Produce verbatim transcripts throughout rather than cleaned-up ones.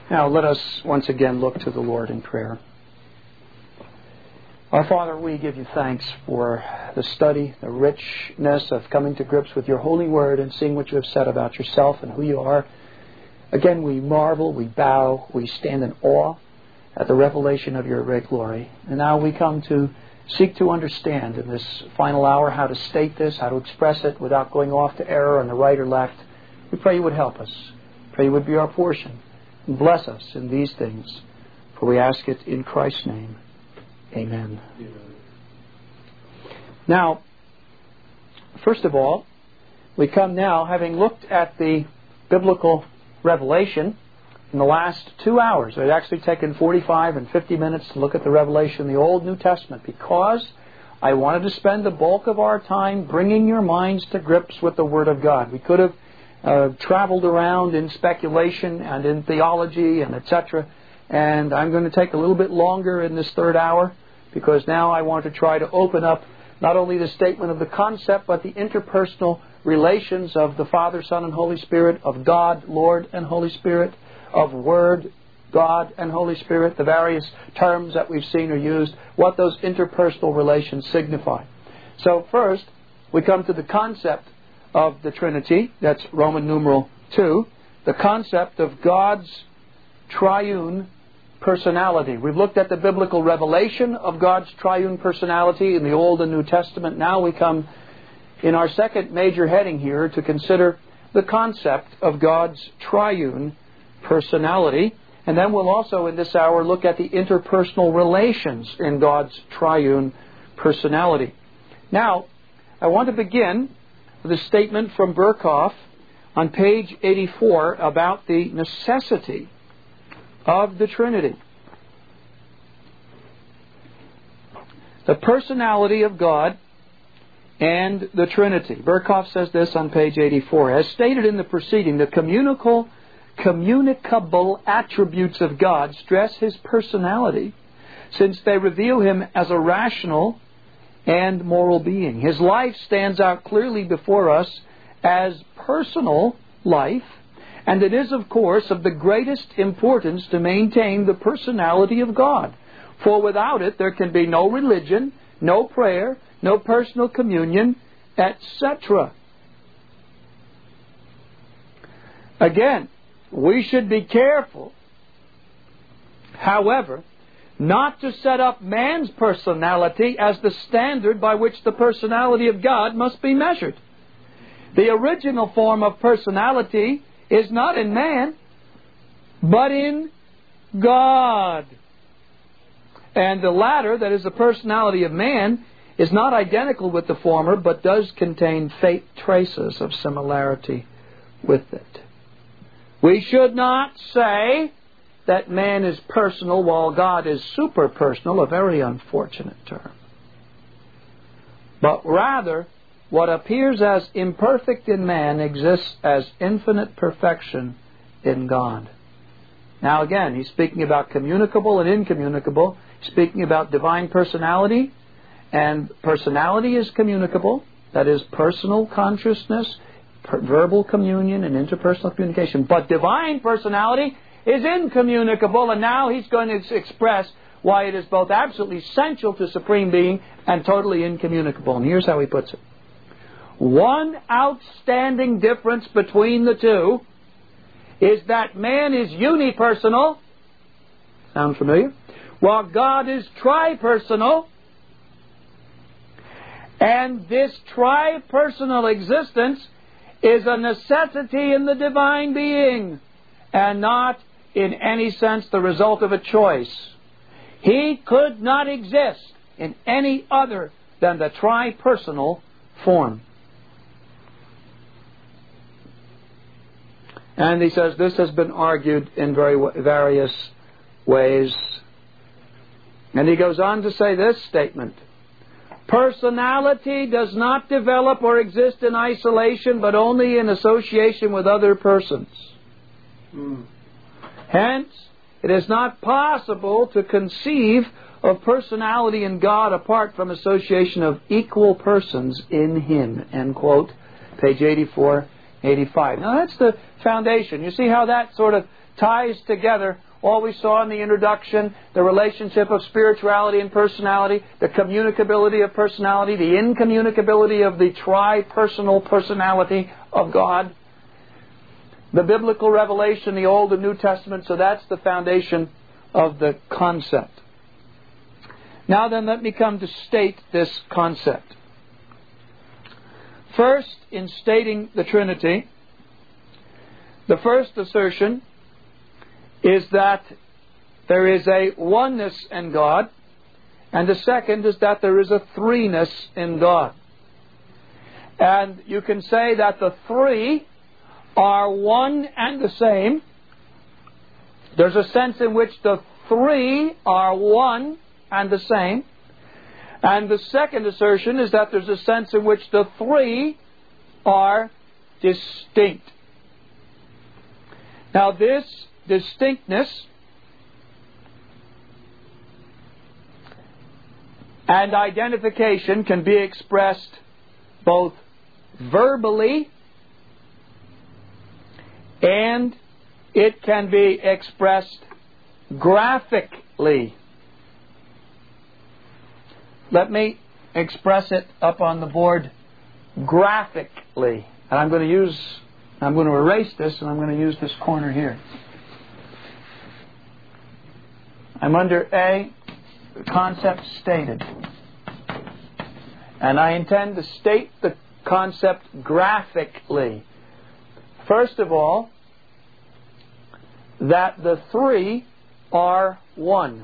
Now let us once again look to the Lord in prayer. Our Father, we give you thanks for the study, the richness of coming to grips with your holy word and seeing what you have said about yourself and who you are. Again, we marvel, we bow, we stand in awe at the revelation of your great glory. And now we come to seek to understand in this final hour how to state this, how to express it without going off to error on the right or left. We pray you would help us. Pray you would be our portion. And bless us in these things. For we ask it in Christ's name. Amen. Amen. Now, first of all, we come now, having looked at the biblical revelation in the last two hours. It's actually taken forty-five and fifty minutes to look at the revelation in the Old New Testament because I wanted to spend the bulk of our time bringing your minds to grips with the Word of God. We could have uh, traveled around in speculation and in theology and et cetera, and I'm going to take a little bit longer in this third hour because now I want to try to open up not only the statement of the concept but the interpersonal relations of the Father, Son, and Holy Spirit, of God, Lord, and Holy Spirit, of Word, God, and Holy Spirit, the various terms that we've seen are used, what those interpersonal relations signify. So first, we come to the concept of the Trinity, that's Roman numeral two, the concept of God's triune personality. We've looked at the biblical revelation of God's triune personality in the Old and New Testament. Now we come in our second major heading here to consider the concept of God's triune personality. And then we'll also in this hour look at the interpersonal relations in God's triune personality. Now, I want to begin with a statement from Berkhof on page eighty-four about the necessity of the Trinity. The personality of God and the Trinity. Berkhof says this on page eighty-four. As stated in the preceding, the communicable, communicable attributes of God stress His personality, since they reveal Him as a rational and moral being. His life stands out clearly before us as personal life, and it is, of course, of the greatest importance to maintain the personality of God. For without it, there can be no religion, no prayer, no personal communion, et cetera. Again, we should be careful, however, not to set up man's personality as the standard by which the personality of God must be measured. The original form of personality is not in man, but in God. And the latter, that is the personality of man, is not identical with the former, but does contain faint traces of similarity with it. We should not say that man is personal while God is super-personal, a very unfortunate term. But rather, what appears as imperfect in man exists as infinite perfection in God. Now again, he's speaking about communicable and incommunicable. He's speaking about divine personality, and personality is communicable. That is personal consciousness, per- verbal communion, and interpersonal communication. But divine personality is incommunicable, and now he's going to express why it is both absolutely essential to Supreme Being and totally incommunicable. And here's how he puts it. One outstanding difference between the two is that man is unipersonal. Sound familiar? While God is tripersonal. And this tripersonal existence is a necessity in the divine being and not in any sense the result of a choice. He could not exist in any other than the tripersonal form. And he says this has been argued in very various ways. And he goes on to say this statement. Personality does not develop or exist in isolation, but only in association with other persons. Mm. Hence, it is not possible to conceive of personality in God apart from association of equal persons in Him. End quote. Page eighty-four, eighty-five. Now that's the foundation. You see how that sort of ties together all we saw in the introduction, the relationship of spirituality and personality, the communicability of personality, the incommunicability of the tri-personal personality of God, the biblical revelation, the Old and New Testament. So that's the foundation of the concept. Now then, let me come to state this concept. First, in stating the Trinity, the first assertion is that there is a oneness in God, and the second is that there is a threeness in God. And you can say that the three are one and the same. There's a sense in which the three are one and the same. And the second assertion is that there's a sense in which the three are distinct. Now this distinctness and identification can be expressed both verbally and it can be expressed graphically. Let me express it up on the board graphically. And I'm going to use, I'm going to erase this and I'm going to use this corner here. I'm under A, concept stated. And I intend to state the concept graphically. First of all, that the three are one.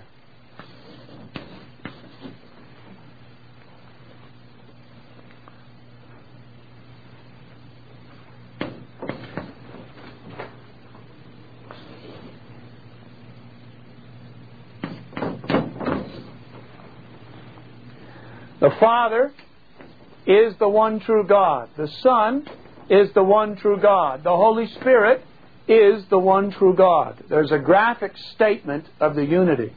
The Father is the one true God. The Son is the one true God. The Holy Spirit is the one true God. There's a graphic statement of the unity.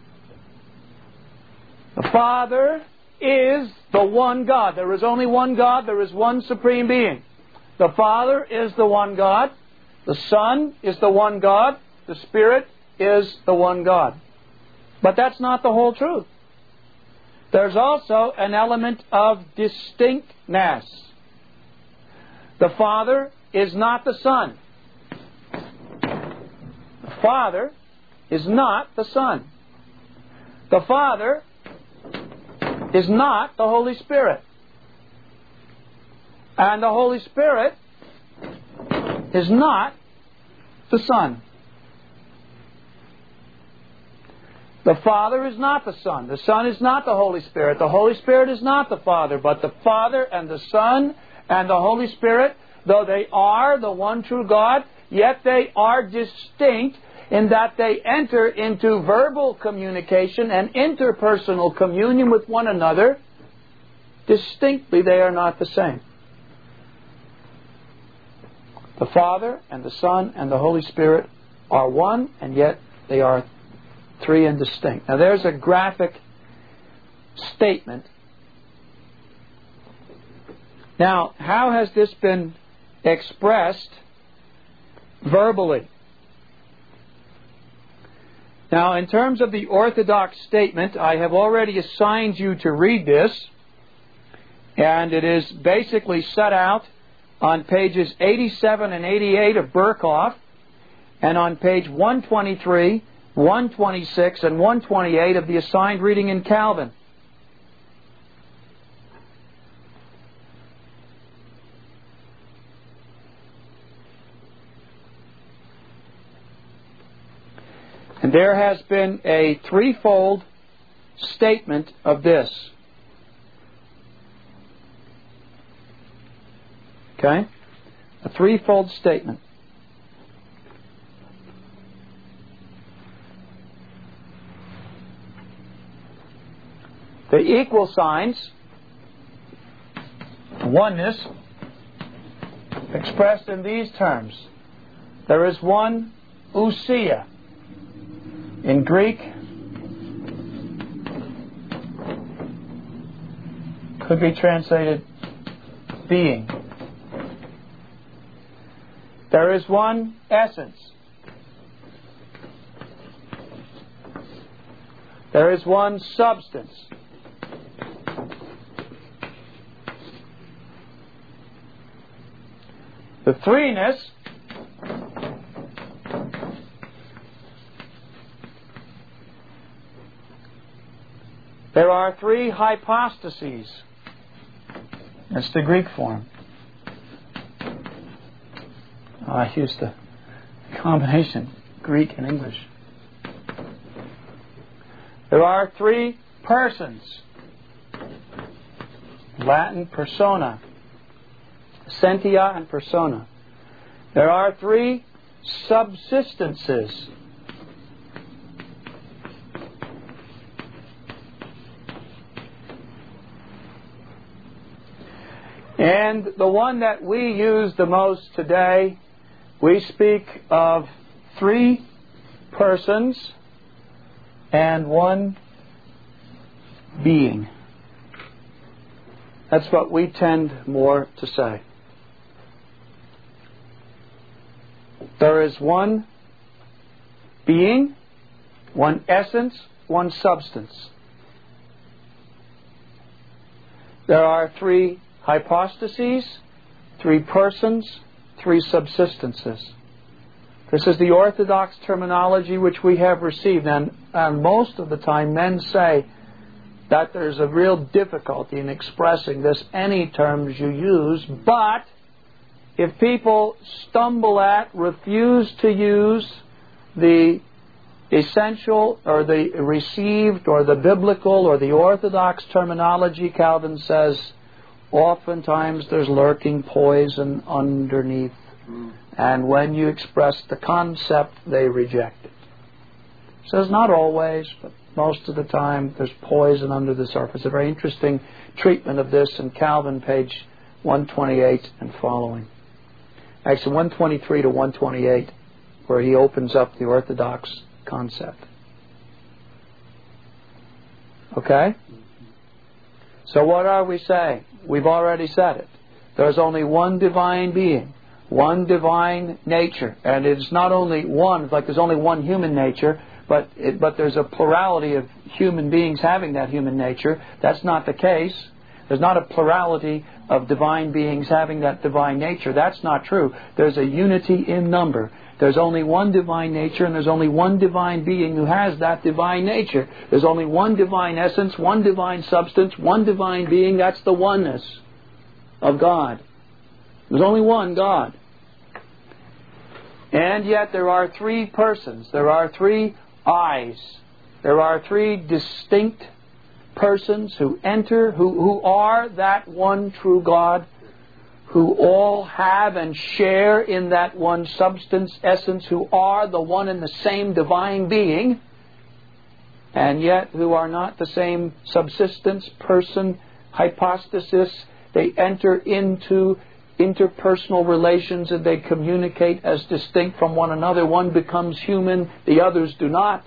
The Father is the one God. There is only one God. There is one Supreme Being. The Father is the one God. The Son is the one God. The Spirit is the one God. But that's not the whole truth. There's also an element of distinctness. The Father is not the Son. The Father is not the Son. The Father is not the Holy Spirit. And the Holy Spirit is not the Son. The Father is not the Son. The Son is not the Holy Spirit. The Holy Spirit is not the Father. But the Father and the Son and the Holy Spirit, though they are the one true God, yet they are distinct in that they enter into verbal communication and interpersonal communion with one another. Distinctly, they are not the same. The Father and the Son and the Holy Spirit are one, and yet they are three and distinct. Now there's a graphic statement. Now, how has this been expressed verbally? Now, in terms of the orthodox statement, I have already assigned you to read this, and it is basically set out on pages eighty-seven and eighty-eight of Berkhoff, and on page one twenty-three, one twenty-six, and one twenty-eight of the assigned reading in Calvin. And there has been a threefold statement of this. Okay? A threefold statement. The equal signs, oneness, expressed in these terms. There is one ousia. In Greek, could be translated being. There is one essence. There is one substance. The threeness there are three hypostases. That's the Greek form. Oh, I used the combination, Greek and English. There are three persons. Latin persona. Sentia and persona. There are three subsistences. And the one that we use the most today, we speak of three persons and one being. That's what we tend more to say. There is one being, one essence, one substance. There are three hypostases, three persons, three subsistences. This is the orthodox terminology which we have received, and, and most of the time men say that there's a real difficulty in expressing this, any terms you use, but if people stumble at, refuse to use the essential or the received or the biblical or the orthodox terminology, Calvin says, oftentimes there's lurking poison underneath. Mm. And when you express the concept, they reject it. Says not always, but most of the time there's poison under the surface. A very interesting treatment of this in Calvin, page one twenty-eight and following. Actually, one twenty-three to one twenty-eight, where he opens up the orthodox concept. Okay? So what are we saying? We've already said it. There's only one divine being, one divine nature. And it's not only one, like there's only one human nature, but it, but there's a plurality of human beings having that human nature. That's not the case. There's not a plurality of divine beings having that divine nature. That's not true. There's a unity in number. There's only one divine nature, and there's only one divine being who has that divine nature. There's only one divine essence, one divine substance, one divine being. That's the oneness of God. There's only one God. And yet there are three persons. There are three eyes. There are three distinct persons who enter, who, who are that one true God, who all have and share in that one substance, essence, who are the one and the same divine being, and yet who are not the same subsistence, person, hypostasis. They enter into interpersonal relations and they communicate as distinct from one another. One becomes human, the others do not.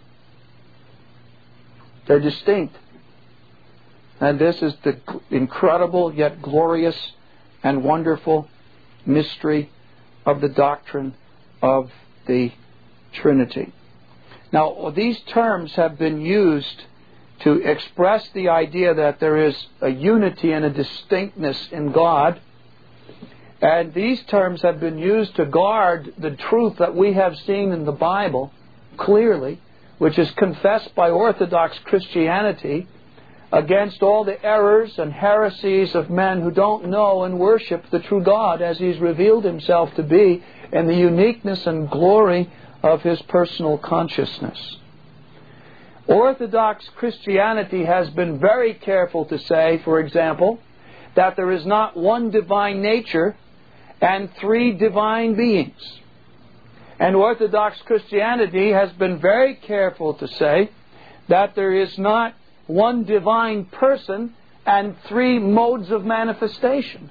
They're distinct. And this is the incredible yet glorious and wonderful mystery of the doctrine of the Trinity. Now, these terms have been used to express the idea that there is a unity and a distinctness in God. And these terms have been used to guard the truth that we have seen in the Bible clearly, which is confessed by Orthodox Christianity, against all the errors and heresies of men who don't know and worship the true God as He's revealed Himself to be in the uniqueness and glory of His personal consciousness. Orthodox Christianity has been very careful to say, for example, that there is not one divine nature and three divine beings. And Orthodox Christianity has been very careful to say that there is not one divine person and three modes of manifestation.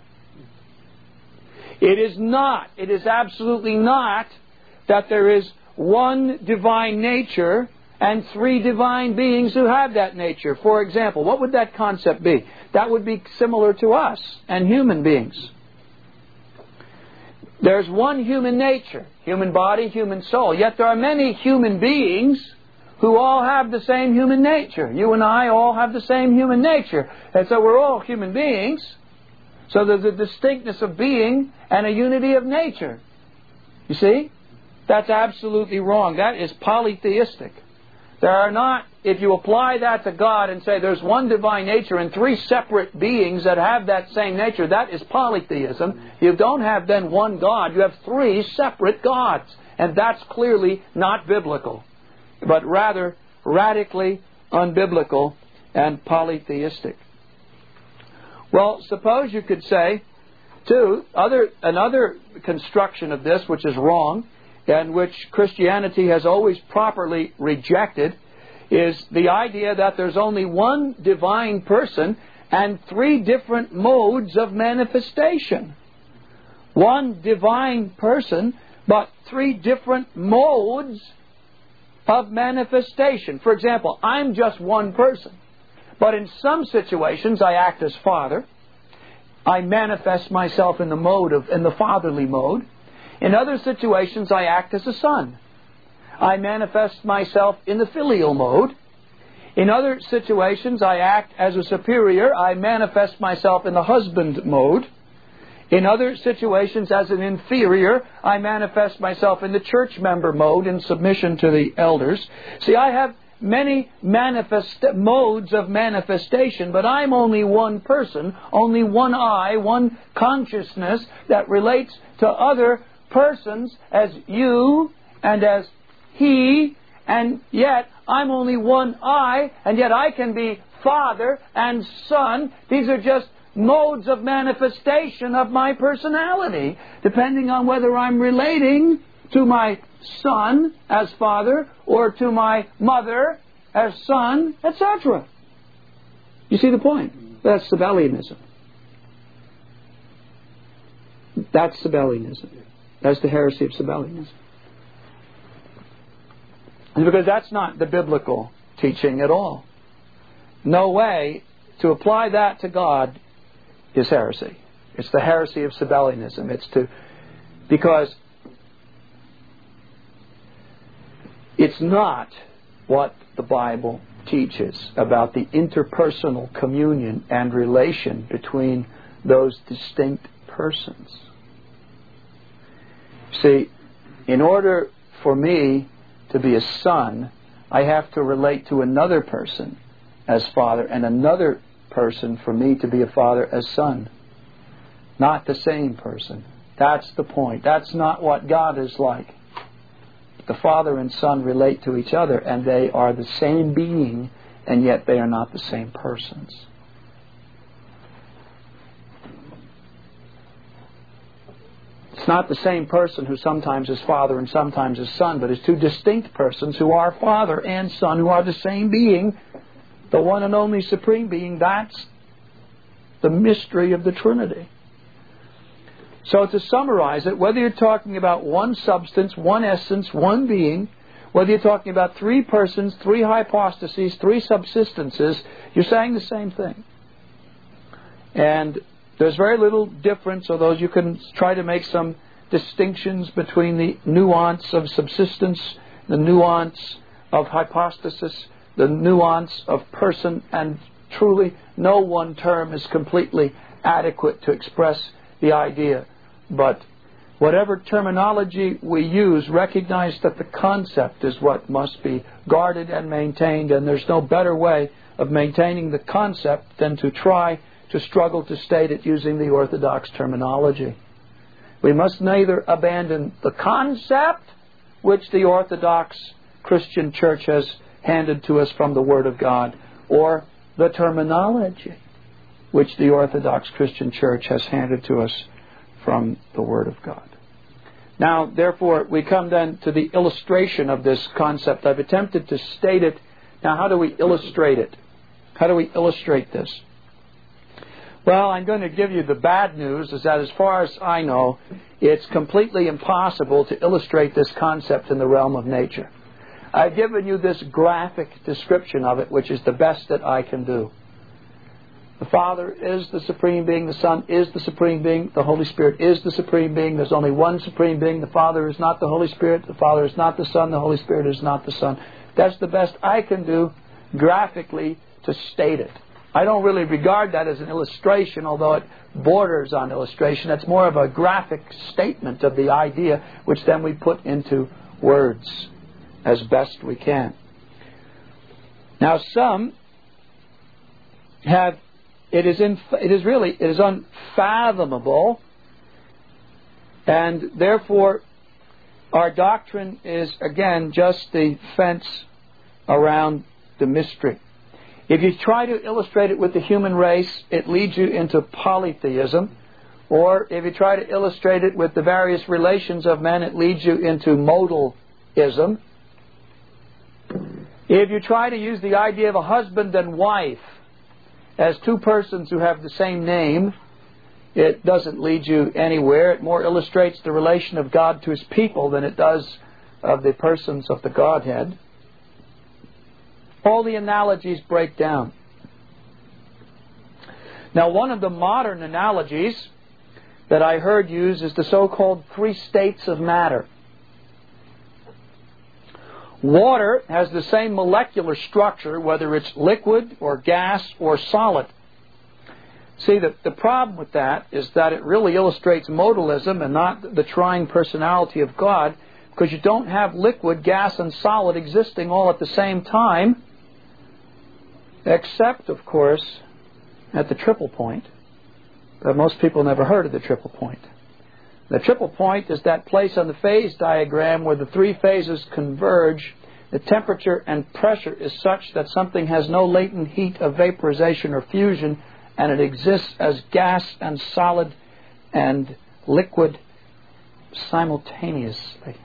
It is not, it is absolutely not that there is one divine nature and three divine beings who have that nature. For example, what would that concept be? That would be similar to us and human beings. There's one human nature, human body, human soul. Yet there are many human beings who all have the same human nature. You and I all have the same human nature. And so we're all human beings. So there's a distinctness of being and a unity of nature. You see? That's absolutely wrong. That is polytheistic. There are not, if you apply that to God and say there's one divine nature and three separate beings that have that same nature, that is polytheism. You don't have then one God. You have three separate gods. And that's clearly not biblical, but rather radically unbiblical and polytheistic. Well, suppose you could say, too, other, another construction of this which is wrong and which Christianity has always properly rejected is the idea that there's only one divine person and three different modes of manifestation. One divine person, but three different modes of manifestation. For example, I'm just one person. But in some situations, I act as Father. I manifest myself in the mode of, in the fatherly mode. In other situations, I act as a son. I manifest myself in the filial mode. In other situations, I act as a superior. I manifest myself in the husband mode. In other situations, as an inferior, I manifest myself in the church member mode in submission to the elders. See, I have many manifest modes of manifestation, but I'm only one person, only one I, one consciousness that relates to other persons as you and as he, and yet I'm only one I, and yet I can be Father and Son. These are just modes of manifestation of my personality, depending on whether I'm relating to my son as father or to my mother as son, et cetera. You see the point? That's Sabellianism. That's Sabellianism. That's the heresy of Sabellianism. And because that's not the biblical teaching at all. No way to apply that to God is heresy. It's the heresy of Sabellianism. It's to, because it's not what the Bible teaches about the interpersonal communion and relation between those distinct persons. See, in order for me to be a son, I have to relate to another person as father and another person for me to be a father as son. Not the same person. That's the point. That's not what God is like. The Father and Son relate to each other, and they are the same being, and yet they are not the same persons. It's not the same person who sometimes is Father and sometimes is Son, but it's two distinct persons who are Father and Son, who are the same being, the one and only Supreme Being. That's the mystery of the Trinity. So to summarize it, whether you're talking about one substance, one essence, one being, whether you're talking about three persons, three hypostases, three subsistences, you're saying the same thing. And there's very little difference, although you can try to make some distinctions between the nuance of subsistence, the nuance of hypostasis, the nuance of person, and truly no one term is completely adequate to express the idea. But whatever terminology we use, recognize that the concept is what must be guarded and maintained, and there's no better way of maintaining the concept than to try to struggle to state it using the Orthodox terminology. We must neither abandon the concept, which the Orthodox Christian Church has handed to us from the Word of God, or the terminology, which the Orthodox Christian Church has handed to us from the Word of God. Now, therefore, we come then to the illustration of this concept. I've attempted to state it. Now, how do we illustrate it? How do we illustrate this? Well, I'm going to give you the bad news, is that as far as I know, it's completely impossible to illustrate this concept in the realm of nature. I've given you this graphic description of it, which is the best that I can do. The Father is the Supreme Being, the Son is the Supreme Being, the Holy Spirit is the Supreme Being. There's only one Supreme Being. The Father is not the Holy Spirit, the Father is not the Son, the Holy Spirit is not the Son. That's the best I can do graphically to state it. I don't really regard that as an illustration, although it borders on illustration. It's more of a graphic statement of the idea, which then we put into words as best we can. Now, some have, it is, in, it is really, it is unfathomable, and therefore our doctrine is, again, just the fence around the mystery. If you try to illustrate it with the human race, it leads you into polytheism. Or if you try to illustrate it with the various relations of men, it leads you into modalism. If you try to use the idea of a husband and wife as two persons who have the same name, it doesn't lead you anywhere. It more illustrates the relation of God to His people than it does of the persons of the Godhead. All the analogies break down. Now, one of the modern analogies that I heard used is the so-called three states of matter. Water has the same molecular structure, whether it's liquid or gas or solid. See, the, the problem with that is that it really illustrates modalism and not the trying personality of God, because you don't have liquid, gas, and solid existing all at the same time, except, of course, at the triple point. But most people never heard of the triple point. The triple point is that place on the phase diagram where the three phases converge. The temperature and pressure is such that something has no latent heat of vaporization or fusion, and it exists as gas and solid and liquid simultaneously.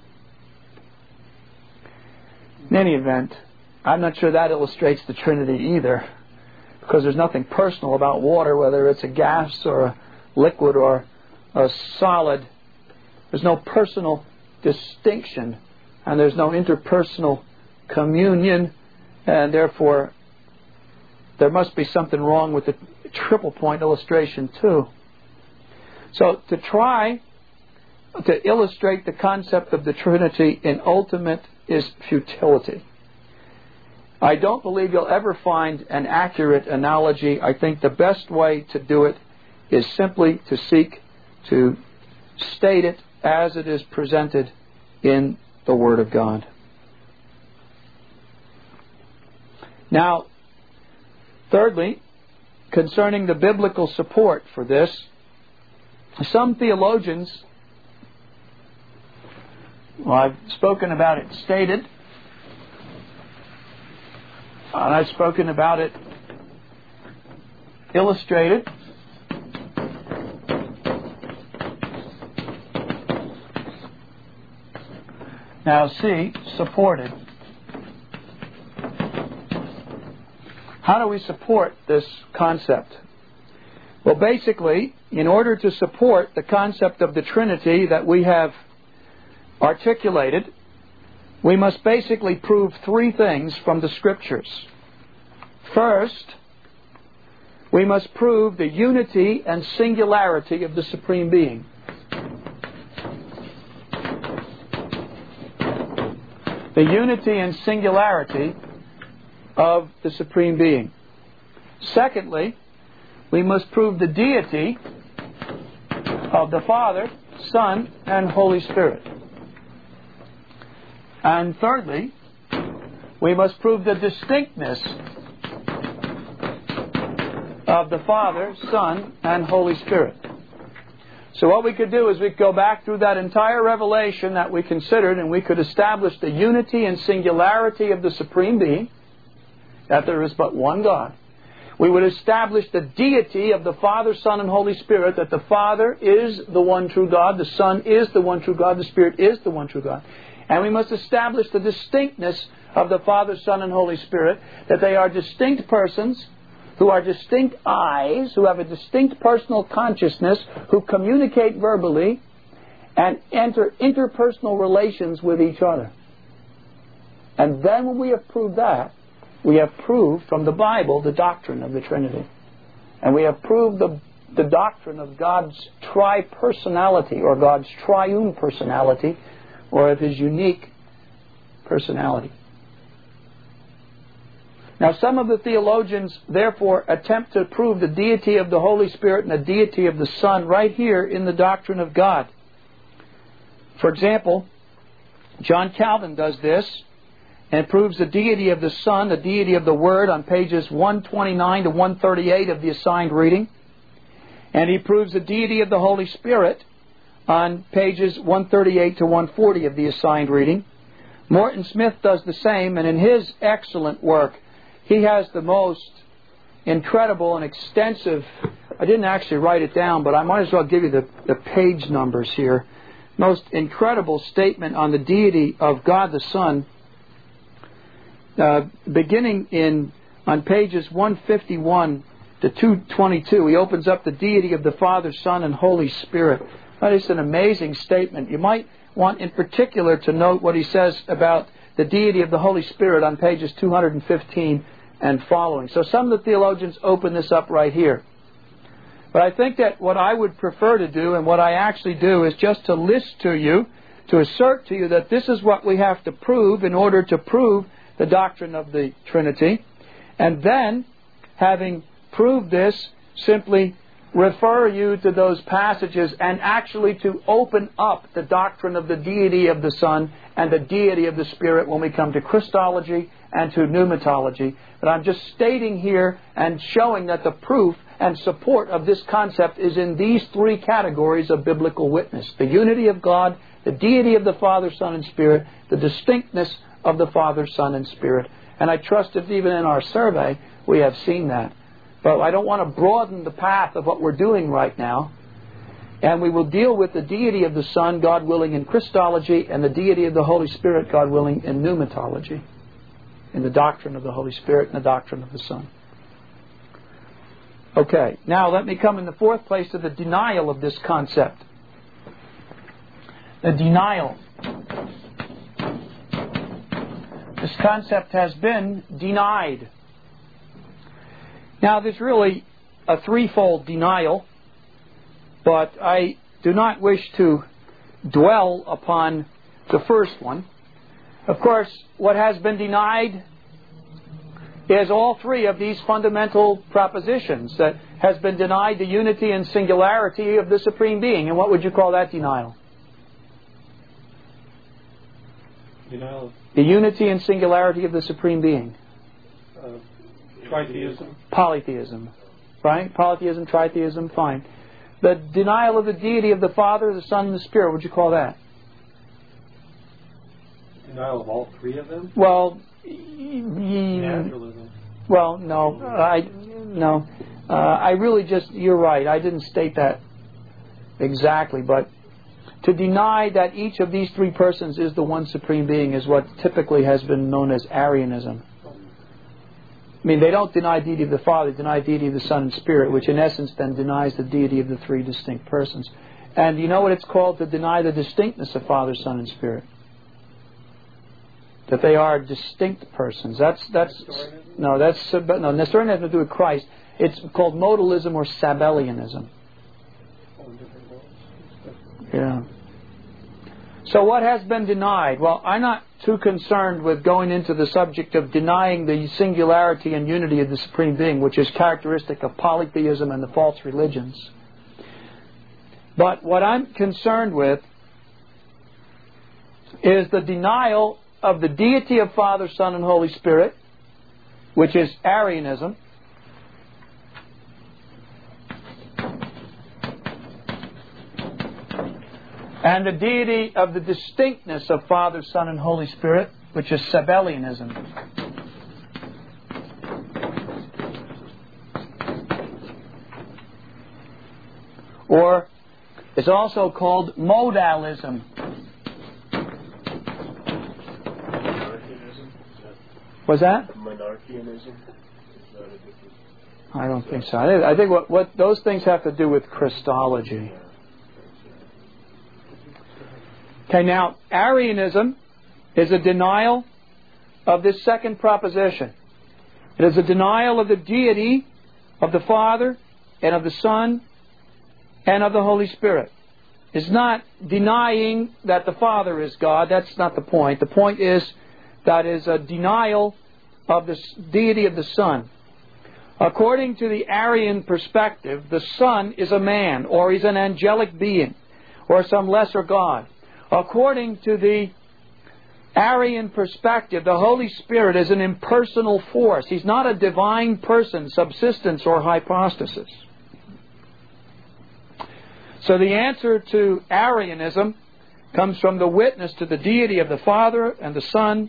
In any event, I'm not sure that illustrates the Trinity either, because there's nothing personal about water, whether it's a gas or a liquid or a solid. There's no personal distinction, and there's no interpersonal communion, and therefore there must be something wrong with the triple point illustration too. So to try to illustrate the concept of the Trinity in ultimate is futility. I don't believe you'll ever find an accurate analogy. I think the best way to do it is simply to seek to state it as it is presented in the Word of God. Now, thirdly, concerning the biblical support for this, some theologians, well, I've spoken about it stated, and I've spoken about it illustrated. Now C, supported. How do we support this concept? Well, basically, in order to support the concept of the Trinity that we have articulated, we must basically prove three things from the Scriptures. First, we must prove the unity and singularity of the Supreme Being. The unity and singularity of the Supreme Being. Secondly, we must prove the deity of the Father, Son, and Holy Spirit. And thirdly, we must prove the distinctness of the Father, Son, and Holy Spirit. So what we could do is we could go back through that entire revelation that we considered, and we could establish the unity and singularity of the Supreme Being, that there is but one God. We would establish the deity of the Father, Son, and Holy Spirit, that the Father is the one true God, the Son is the one true God, the Spirit is the one true God. And we must establish the distinctness of the Father, Son, and Holy Spirit, that they are distinct persons who are distinct eyes, who have a distinct personal consciousness, who communicate verbally and enter interpersonal relations with each other. And then when we have proved that, we have proved from the Bible the doctrine of the Trinity. And we have proved the, the doctrine of God's tri-personality, or God's triune personality, or of His unique personality. Now, some of the theologians, therefore, attempt to prove the deity of the Holy Spirit and the deity of the Son right here in the doctrine of God. For example, John Calvin does this and proves the deity of the Son, the deity of the Word on pages one twenty-nine to one thirty-eight of the assigned reading. And he proves the deity of the Holy Spirit on pages one thirty-eight to one forty of the assigned reading. Morton Smith does the same, and in his excellent work, he has the most incredible and extensive, I didn't actually write it down, but I might as well give you the, the page numbers here, most incredible statement on the deity of God the Son, uh, beginning in on pages one fifty-one to two twenty-two. He opens up the deity of the Father, Son, and Holy Spirit. That is an amazing statement. You might want in particular to note what he says about the deity of the Holy Spirit on pages two fifteen and following. So some of the theologians open this up right here. But I think that what I would prefer to do, and what I actually do, is just to list to you, to assert to you that this is what we have to prove in order to prove the doctrine of the Trinity. And then, having proved this, simply refer you to those passages and actually to open up the doctrine of the deity of the Son and the deity of the Spirit when we come to Christology and to pneumatology. But I'm just stating here and showing that the proof and support of this concept is in these three categories of biblical witness: the unity of God, the deity of the Father, Son, and Spirit, the distinctness of the Father, Son, and Spirit. And I trust that even in our survey we have seen that. But I don't want to broaden the path of what we're doing right now. And we will deal with the deity of the Son, God willing, in Christology, and the deity of the Holy Spirit, God willing, in pneumatology, in the doctrine of the Holy Spirit and the doctrine of the Son. Okay, now let me come in the fourth place to the denial of this concept. The denial. This concept has been denied. Now, there's really a threefold denial, but I do not wish to dwell upon the first one. Of course, what has been denied is all three of these fundamental propositions. That has been denied the unity and singularity of the Supreme Being. And what would you call that denial? Denial. The unity and singularity of the Supreme Being. Uh, tritheism. Polytheism. Right? Polytheism, tritheism, fine. The denial of the deity of the Father, the Son, and the Spirit, what would you call that? Denial of all three of them? Well, Naturalism. Well, no, I no, uh, I really just you're right. I didn't state that exactly, but to deny that each of these three persons is the one Supreme Being is what typically has been known as Arianism. I mean, they don't deny deity of the Father; they deny deity of the Son and Spirit, which in essence then denies the deity of the three distinct persons. And you know what it's called to deny the distinctness of Father, Son, and Spirit? That they are distinct persons. That's that's no, that's no. Nestorianism has to do with Christ. It's called modalism or Sabellianism. Yeah. So what has been denied? Well, I'm not too concerned with going into the subject of denying the singularity and unity of the Supreme Being, which is characteristic of polytheism and the false religions. But what I'm concerned with is the denial of the deity of Father, Son, and Holy Spirit, which is Arianism, and the deity of the distinctness of Father, Son, and Holy Spirit, which is Sabellianism. Or it's also called modalism. Was that? Monarchianism? I don't think so. I think, I think what, what those things have to do with Christology. Okay, now, Arianism is a denial of this second proposition. It is a denial of the deity of the Father and of the Son and of the Holy Spirit. It's not denying that the Father is God. That's not the point. The point is that is a denial of the deity of the Son. According to the Arian perspective, the Son is a man, or he's an angelic being, or some lesser God. According to the Arian perspective, the Holy Spirit is an impersonal force. He's not a divine person, subsistence, or hypostasis. So the answer to Arianism comes from the witness to the deity of the Father and the Son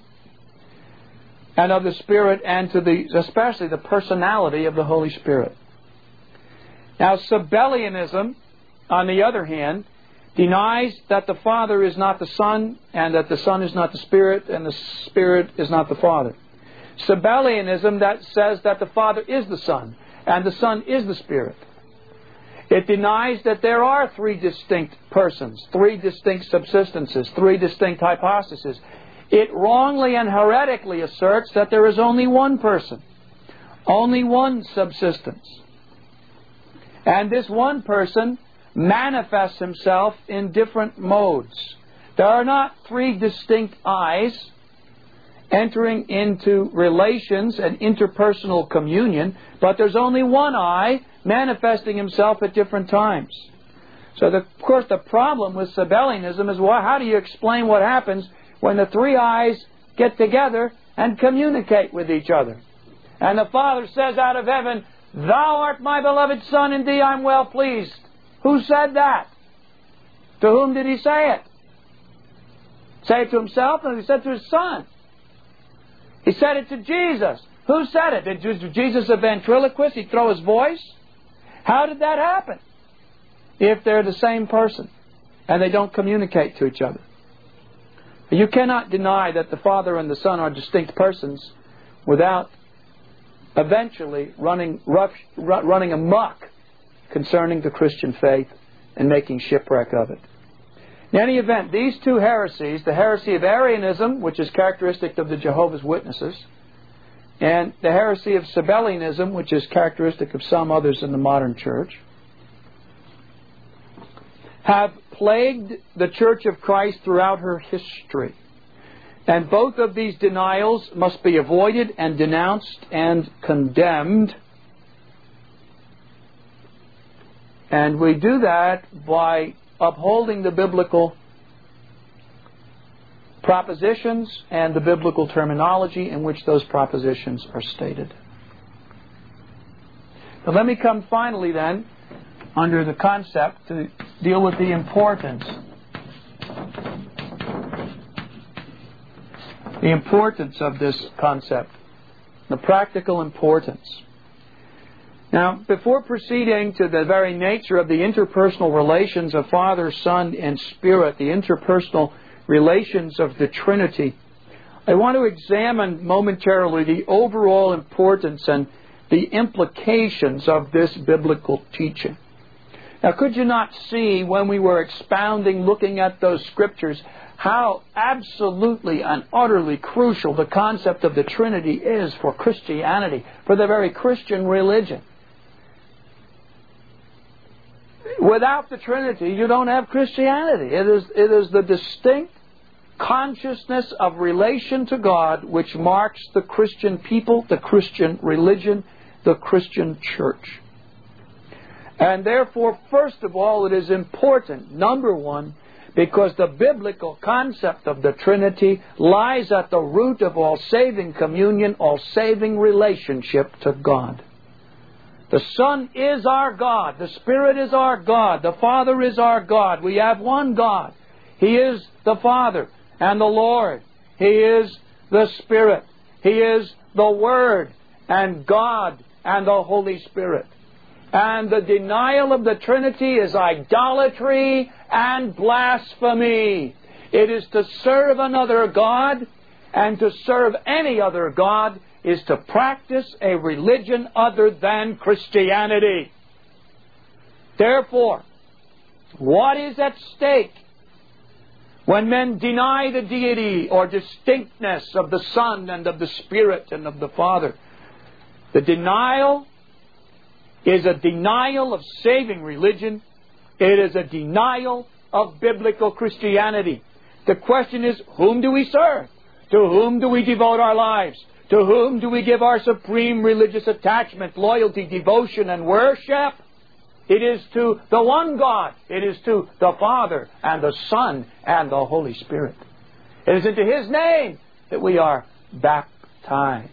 and of the Spirit, and to the especially the personality of the Holy Spirit. Now, Sabellianism, on the other hand, denies that the Father is not the Son, and that the Son is not the Spirit, and the Spirit is not the Father. Sabellianism that says that the Father is the Son, and the Son is the Spirit. It denies that there are three distinct persons, three distinct subsistences, three distinct hypostases. It wrongly and heretically asserts that there is only one person, only one subsistence. And this one person manifests himself in different modes. There are not three distinct I's entering into relations and interpersonal communion, but there's only one I manifesting himself at different times. So, the, of course, the problem with Sabellianism is, well, how do you explain what happens when the three I's get together and communicate with each other? And the Father says out of heaven, "Thou art my beloved Son, in thee I'm well pleased." Who said that? To whom did he say it? Say it to himself? No, he said to his Son. He said it to Jesus. Who said it? Did Jesus a ventriloquist? He'd throw his voice? How did that happen? If they're the same person and they don't communicate to each other. You cannot deny that the Father and the Son are distinct persons without eventually running rough, running amok concerning the Christian faith and making shipwreck of it. In any event, these two heresies, the heresy of Arianism, which is characteristic of the Jehovah's Witnesses, and the heresy of Sabellianism, which is characteristic of some others in the modern church, have plagued the Church of Christ throughout her history. And both of these denials must be avoided and denounced and condemned. And we do that by upholding the biblical propositions and the biblical terminology in which those propositions are stated. But let me come finally then under the concept to deal with the importance. The importance of this concept. The practical importance. Now, before proceeding to the very nature of the interpersonal relations of Father, Son, and Spirit, the interpersonal relations of the Trinity, I want to examine momentarily the overall importance and the implications of this biblical teaching. Now, could you not see when we were expounding, looking at those scriptures, how absolutely and utterly crucial the concept of the Trinity is for Christianity, for the very Christian religion? Without the Trinity, you don't have Christianity. It is, it is the distinct consciousness of relation to God which marks the Christian people, the Christian religion, the Christian church. And therefore, first of all, it is important, number one, because the biblical concept of the Trinity lies at the root of all saving communion, all saving relationship to God. The Son is our God. The Spirit is our God. The Father is our God. We have one God. He is the Father and the Lord. He is the Spirit. He is the Word and God and the Holy Spirit. And the denial of the Trinity is idolatry and blasphemy. It is to serve another God, and to serve any other God is to practice a religion other than Christianity. Therefore, what is at stake when men deny the deity or distinctness of the Son and of the Spirit and of the Father? The denial is a denial of saving religion. It is a denial of biblical Christianity. The question is, whom do we serve? To whom do we devote our lives? To whom do we give our supreme religious attachment, loyalty, devotion, and worship? It is to the one God. It is to the Father and the Son and the Holy Spirit. It is into His name that we are baptized.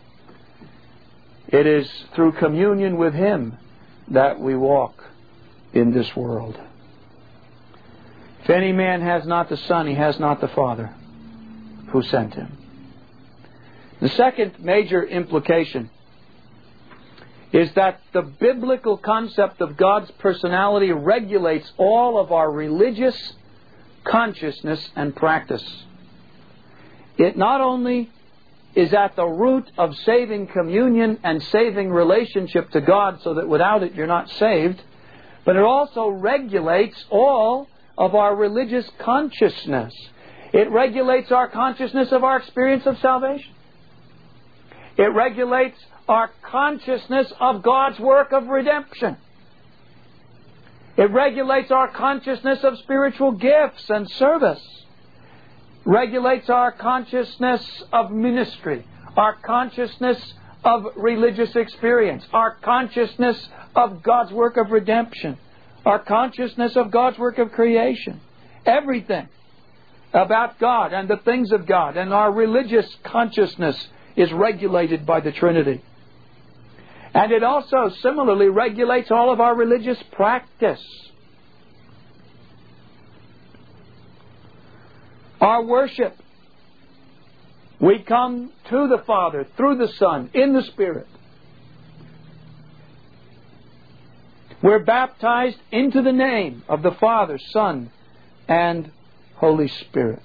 It is through communion with Him that we walk in this world. If any man has not the Son, he has not the Father who sent Him. The second major implication is that the biblical concept of God's personality regulates all of our religious consciousness and practice. It not only is at the root of saving communion and saving relationship to God, so that without it you're not saved, but it also regulates all of our religious consciousness. It regulates our consciousness of our experience of salvation. It regulates our consciousness of God's work of redemption. It regulates our consciousness of spiritual gifts and service. Regulates our consciousness of ministry, our consciousness of religious experience, our consciousness of God's work of redemption, our consciousness of God's work of creation. Everything about God and the things of God and our religious consciousness is regulated by the Trinity. And it also similarly regulates all of our religious practice. Our worship. We come to the Father through the Son in the Spirit. We're baptized into the name of the Father, Son, and Holy Spirit.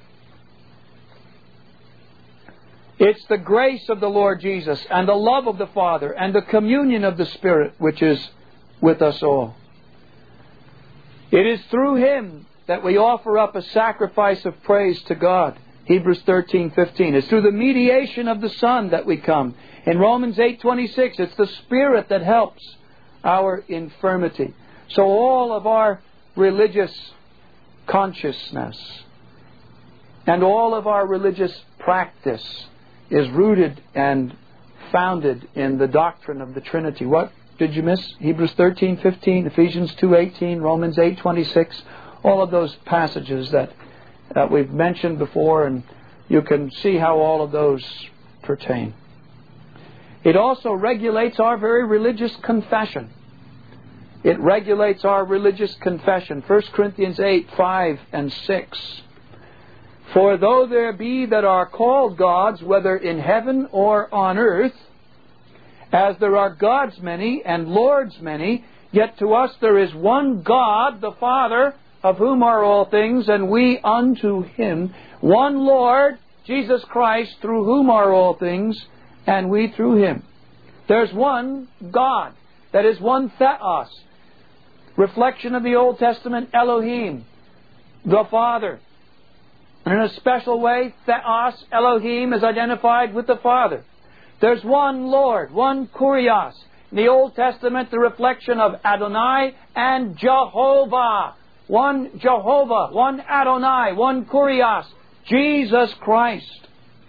It's the grace of the Lord Jesus and the love of the Father and the communion of the Spirit which is with us all. It is through Him that we offer up a sacrifice of praise to God. Hebrews thirteen fifteen. It's through the mediation of the Son that we come. In Romans eight twenty-six, it's the Spirit that helps our infirmity. So all of our religious consciousness and all of our religious practice is rooted and founded in the doctrine of the Trinity. What did you miss? Hebrews thirteen fifteen, Ephesians two eighteen, Romans eight twenty-six. All of those passages that, that we've mentioned before, and you can see how all of those pertain. It also regulates our very religious confession. It regulates our religious confession. First Corinthians eight, five and six. For though there be that are called gods, whether in heaven or on earth, as there are gods many and lords many, yet to us there is one God, the Father, of whom are all things, and we unto Him, one Lord, Jesus Christ, through whom are all things, and we through Him. There's one God, that is one Theos, reflection of the Old Testament Elohim, the Father. And in a special way, Theos, Elohim, is identified with the Father. There's one Lord, one Kurios. In the Old Testament, the reflection of Adonai and Jehovah. One Jehovah, one Adonai, one Kurios, Jesus Christ.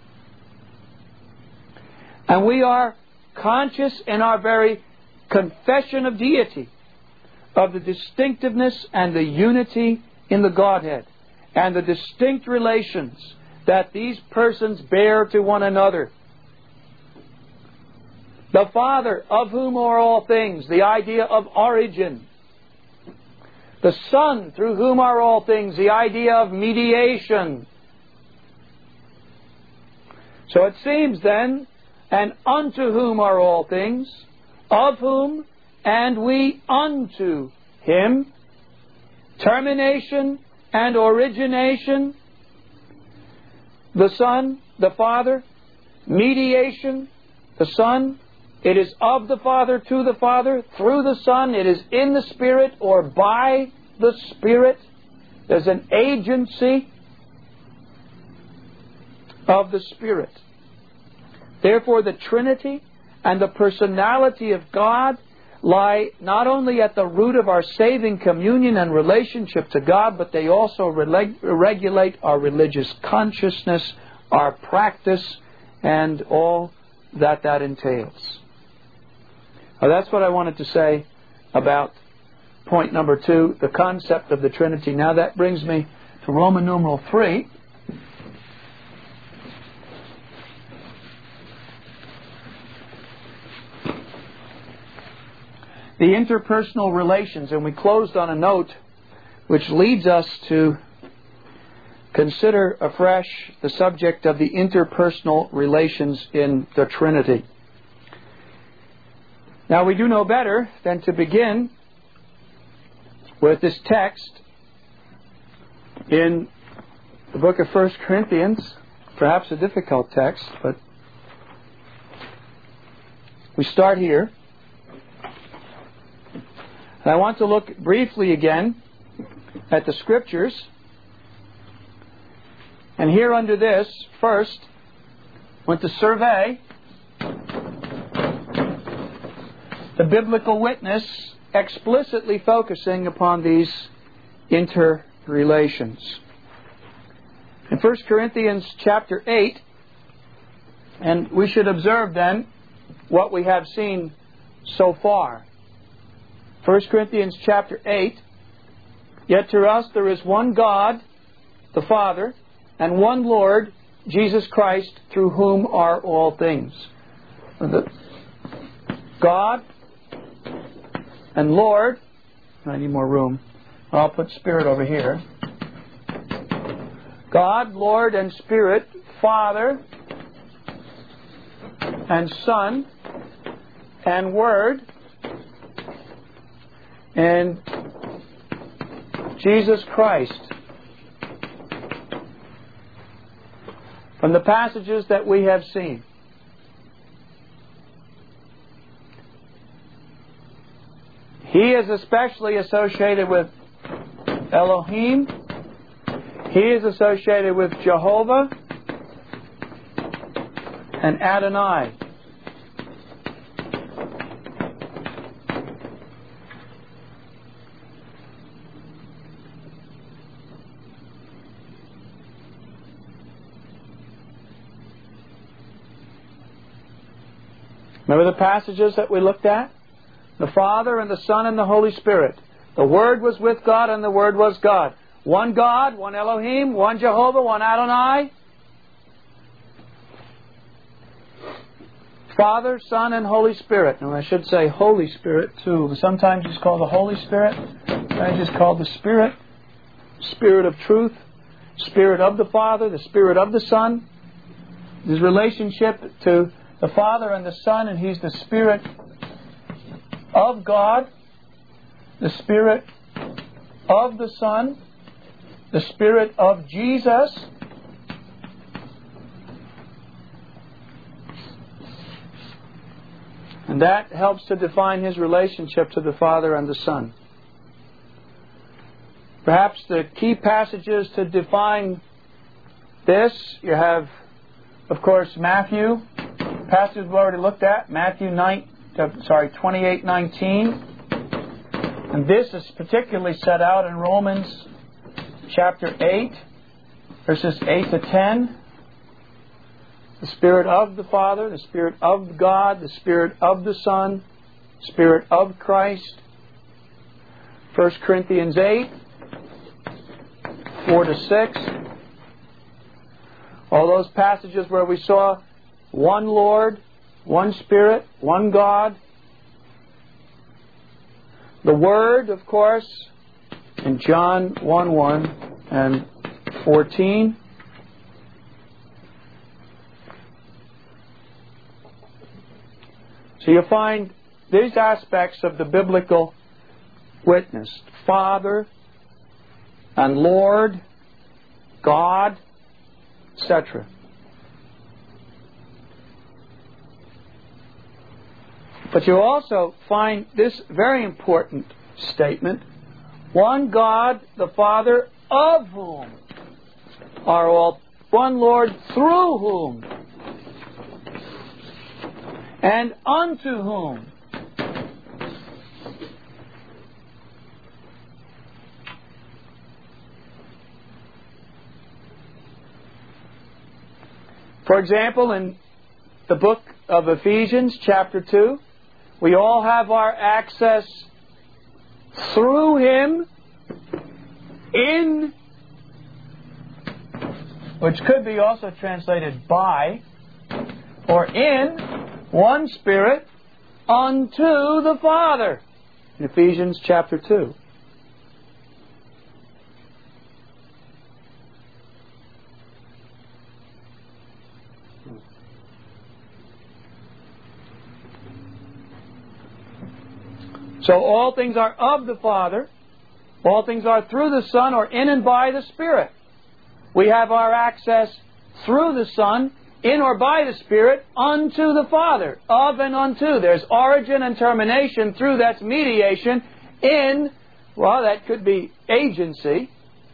And we are conscious in our very confession of deity of the distinctiveness and the unity in the Godhead, and the distinct relations that these persons bear to one another. The Father, of whom are all things, the idea of origin. The Son, through whom are all things, the idea of mediation. So it seems then, and unto whom are all things, of whom, and we unto Him, termination and origination, the Son, the Father, mediation, the Son, it is of the Father to the Father, through the Son, it is in the Spirit or by the Spirit. There's an agency of the Spirit. Therefore, the Trinity and the personality of God lie not only at the root of our saving communion and relationship to God, but they also reg- regulate our religious consciousness, our practice, and all that that entails. Now, that's what I wanted to say about point number two, the concept of the Trinity. Now that brings me to Roman numeral three. The interpersonal relations, and we closed on a note which leads us to consider afresh the subject of the interpersonal relations in the Trinity. Now, we do know better than to begin with this text in the book of First Corinthians, perhaps a difficult text, but we start here. And I want to look briefly again at the Scriptures. And here under this, first, want to survey the biblical witness explicitly focusing upon these interrelations. In First Corinthians chapter eight, and we should observe then what we have seen so far. First Corinthians chapter eight, yet to us there is one God, the Father, and one Lord, Jesus Christ, through whom are all things. The God and Lord, I need more room. I'll put Spirit over here. God, Lord, and Spirit, Father, and Son, and Word, and Jesus Christ. From the passages that we have seen, He is especially associated with Elohim. He is associated with Jehovah and Adonai. Remember the passages that we looked at? The Father and the Son and the Holy Spirit. The Word was with God and the Word was God. One God, one Elohim, one Jehovah, one Adonai. Father, Son, and Holy Spirit. And I should say Holy Spirit too. Sometimes it's called the Holy Spirit. Sometimes it's called the Spirit. Spirit of truth. Spirit of the Father. The Spirit of the Son. His relationship to the Father and the Son, and He's the Spirit of God, the Spirit of the Son, the Spirit of Jesus, and that helps to define His relationship to the Father and the Son. Perhaps the key passages to define this, you have, of course, Matthew. Passages we've already looked at, Matthew nine, sorry, twenty-eight nineteen. And this is particularly set out in Romans chapter eight, verses eight to ten. The Spirit of the Father, the Spirit of God, the Spirit of the Son, Spirit of Christ. First Corinthians eight, four to six. All those passages where we saw one Lord, one Spirit, one God. The Word, of course, in John one one and fourteen. So you find these aspects of the biblical witness: Father and Lord, God, et cetera. But you also find this very important statement: one God, the Father, of whom are all, one Lord, through whom, and unto whom. For example, in the book of Ephesians, chapter two. We all have our access through Him in, which could be also translated by, or in one Spirit unto the Father. In Ephesians chapter two. So all things are of the Father. All things are through the Son, or in and by the Spirit. We have our access through the Son, in or by the Spirit, unto the Father. Of and unto. There's origin and termination through, that's mediation. In, well, that could be agency.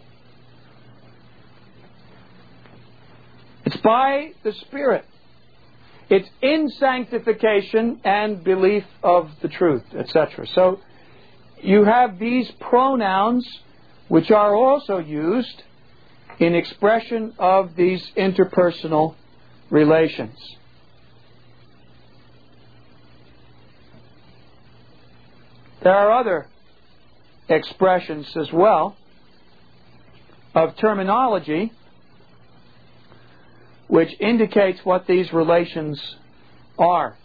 It's by the Spirit. It's in sanctification and belief of the truth, et cetera. So you have these pronouns which are also used in expression of these interpersonal relations. There are other expressions as well of terminology which indicates what these relations are.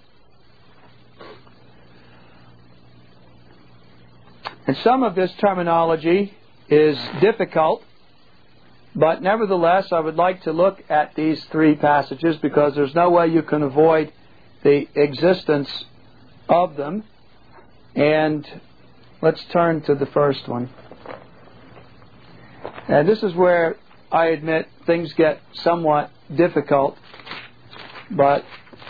And some of this terminology is difficult, but nevertheless I would like to look at these three passages because there's no way you can avoid the existence of them. And let's turn to the first one. And this is where I admit things get somewhat difficult, but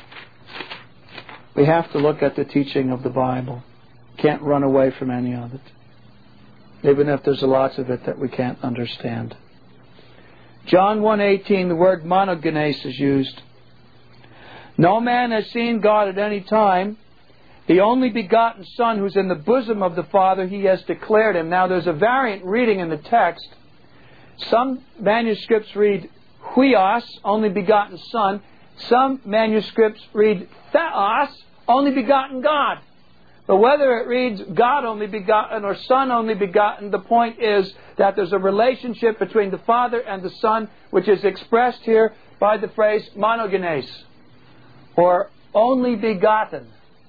we have to look at the teaching of the Bible. Can't run away from any of it, even if there's lots of it that we can't understand. John one eighteen, the word monogenes is used. No man has seen God at any time. The only begotten Son who's in the bosom of the Father, He has declared Him. Now there's a variant reading in the text. Some manuscripts read huios, only begotten Son. Some manuscripts read theos, only begotten God. But whether it reads God only begotten or Son only begotten, the point is that there's a relationship between the Father and the Son, which is expressed here by the phrase monogenes, or only begotten.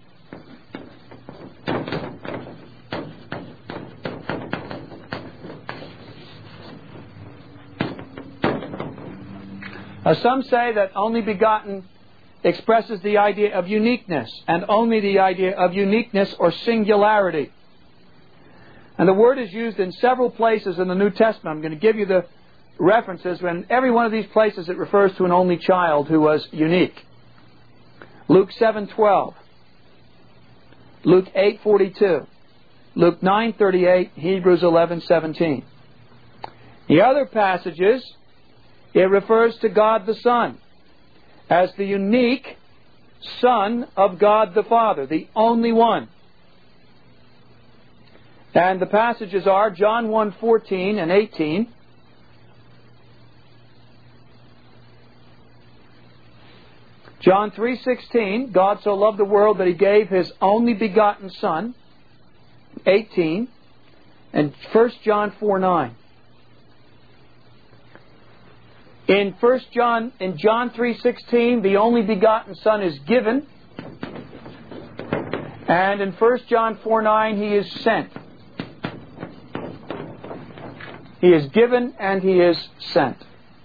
Now, some say that only begotten expresses the idea of uniqueness, and only the idea of uniqueness or singularity. And the word is used in several places in the New Testament. I'm going to give you the references. In every one of these places it refers to an only child who was unique. Luke seven twelve, Luke eight forty-two, Luke nine thirty-eight, Hebrews eleven seventeen. The other passages, it refers to God the Son as the unique Son of God the Father, the only one. And the passages are John one fourteen and eighteen, John three sixteen, God so loved the world that He gave His only begotten Son, eighteen, and First John four nine. In First John, in John three sixteen, the only begotten Son is given, and in First John four nine, He is sent. He is given and He is sent.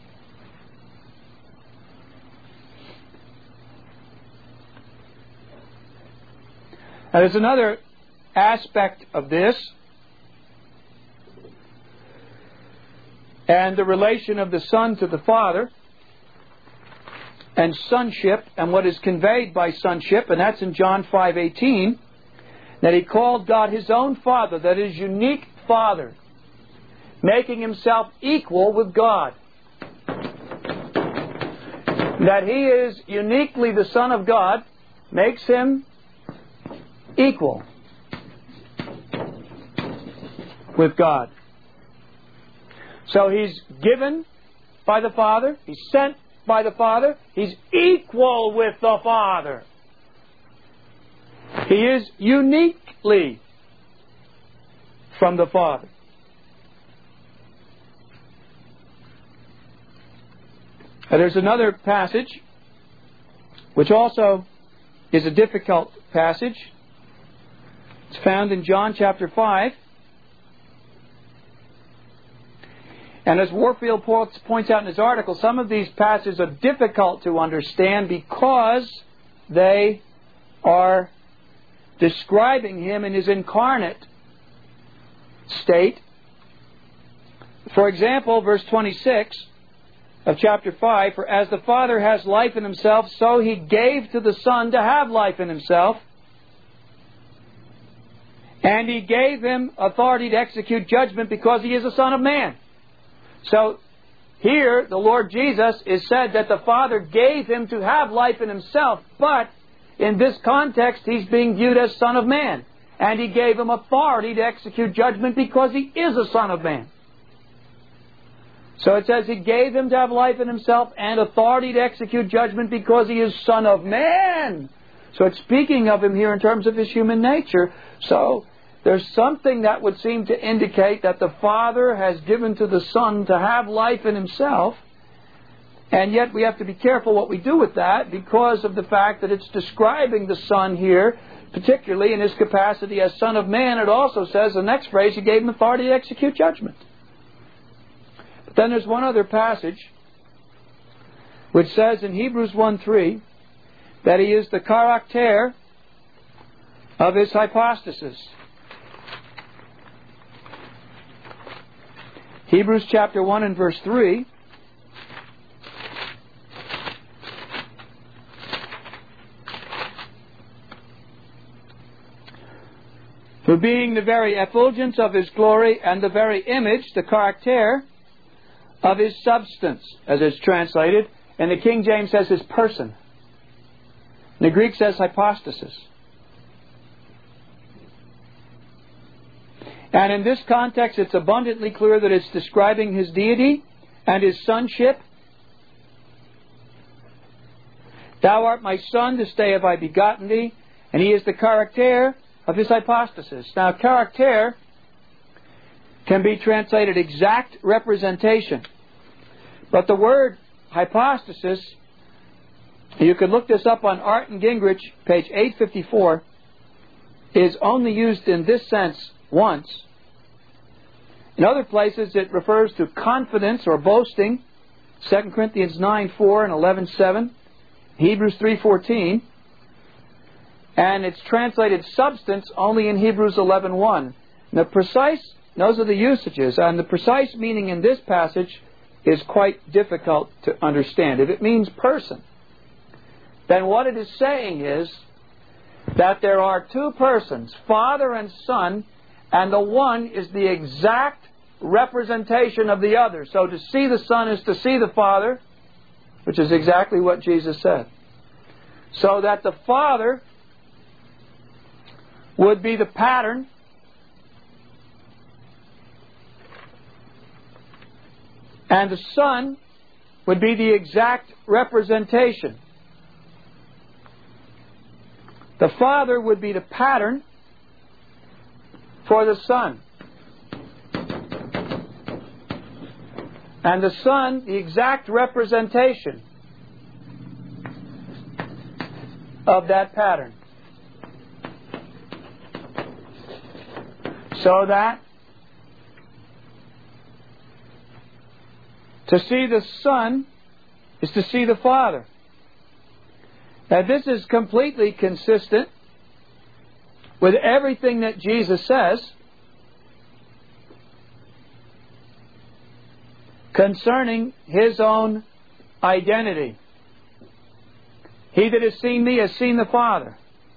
Now, there's another aspect of this, and the relation of the Son to the Father, and sonship, and what is conveyed by sonship, and that's in John five eighteen, that He called God His own Father, that is, unique Father, making Himself equal with God. That He is uniquely the Son of God makes Him equal with God. So He's given by the Father, He's sent by the Father. He's equal with the Father. He is uniquely from the Father. And there's another passage which also is a difficult passage. It's found in John chapter five. And as Warfield points out in his article, some of these passages are difficult to understand because they are describing Him in His incarnate state. For example, verse twenty-six of chapter five, "For as the Father has life in Himself, so He gave to the Son to have life in Himself. And He gave Him authority to execute judgment because He is the Son of Man." So, here, the Lord Jesus is said that the Father gave Him to have life in Himself, but in this context, He's being viewed as Son of Man. And He gave Him authority to execute judgment because He is a Son of Man. So it says He gave Him to have life in Himself and authority to execute judgment because He is Son of Man. So it's speaking of Him here in terms of His human nature. So there's something that would seem to indicate that the Father has given to the Son to have life in Himself. And yet we have to be careful what we do with that because of the fact that it's describing the Son here, particularly in His capacity as Son of Man. It also says, the next phrase, He gave Him authority to execute judgment. But then there's one other passage which says in Hebrews one three that He is the character of His hypostasis. Hebrews chapter one and verse three. "Who being the very effulgence of His glory and the very image," the character, "of His substance," as it's translated. And the King James says His person. And the Greek says hypostasis. And in this context, it's abundantly clear that it's describing His deity and His sonship. "Thou art my Son, this day have I begotten thee." And He is the character of His hypostasis. Now, character can be translated exact representation. But the word hypostasis, you can look this up on Art and Gingrich, page eight fifty-four, is only used in this sense once. In other places it refers to confidence or boasting, Second Corinthians nine four and eleven seven, Hebrews three fourteen, and it's translated substance only in Hebrews eleven one. The precise, those are the usages, and the precise meaning in this passage is quite difficult to understand. If it means person, then what it is saying is that there are two persons, Father and Son, and the one is the exact representation of the other. So to see the Son is to see the Father, which is exactly what Jesus said. So that the Father would be the pattern, and the Son would be the exact representation. The Father would be the pattern for the Son. And the Son, the exact representation of that pattern. So that to see the Son is to see the Father. Now this is completely consistent with everything that Jesus says concerning His own identity. He that has seen me has seen the Father.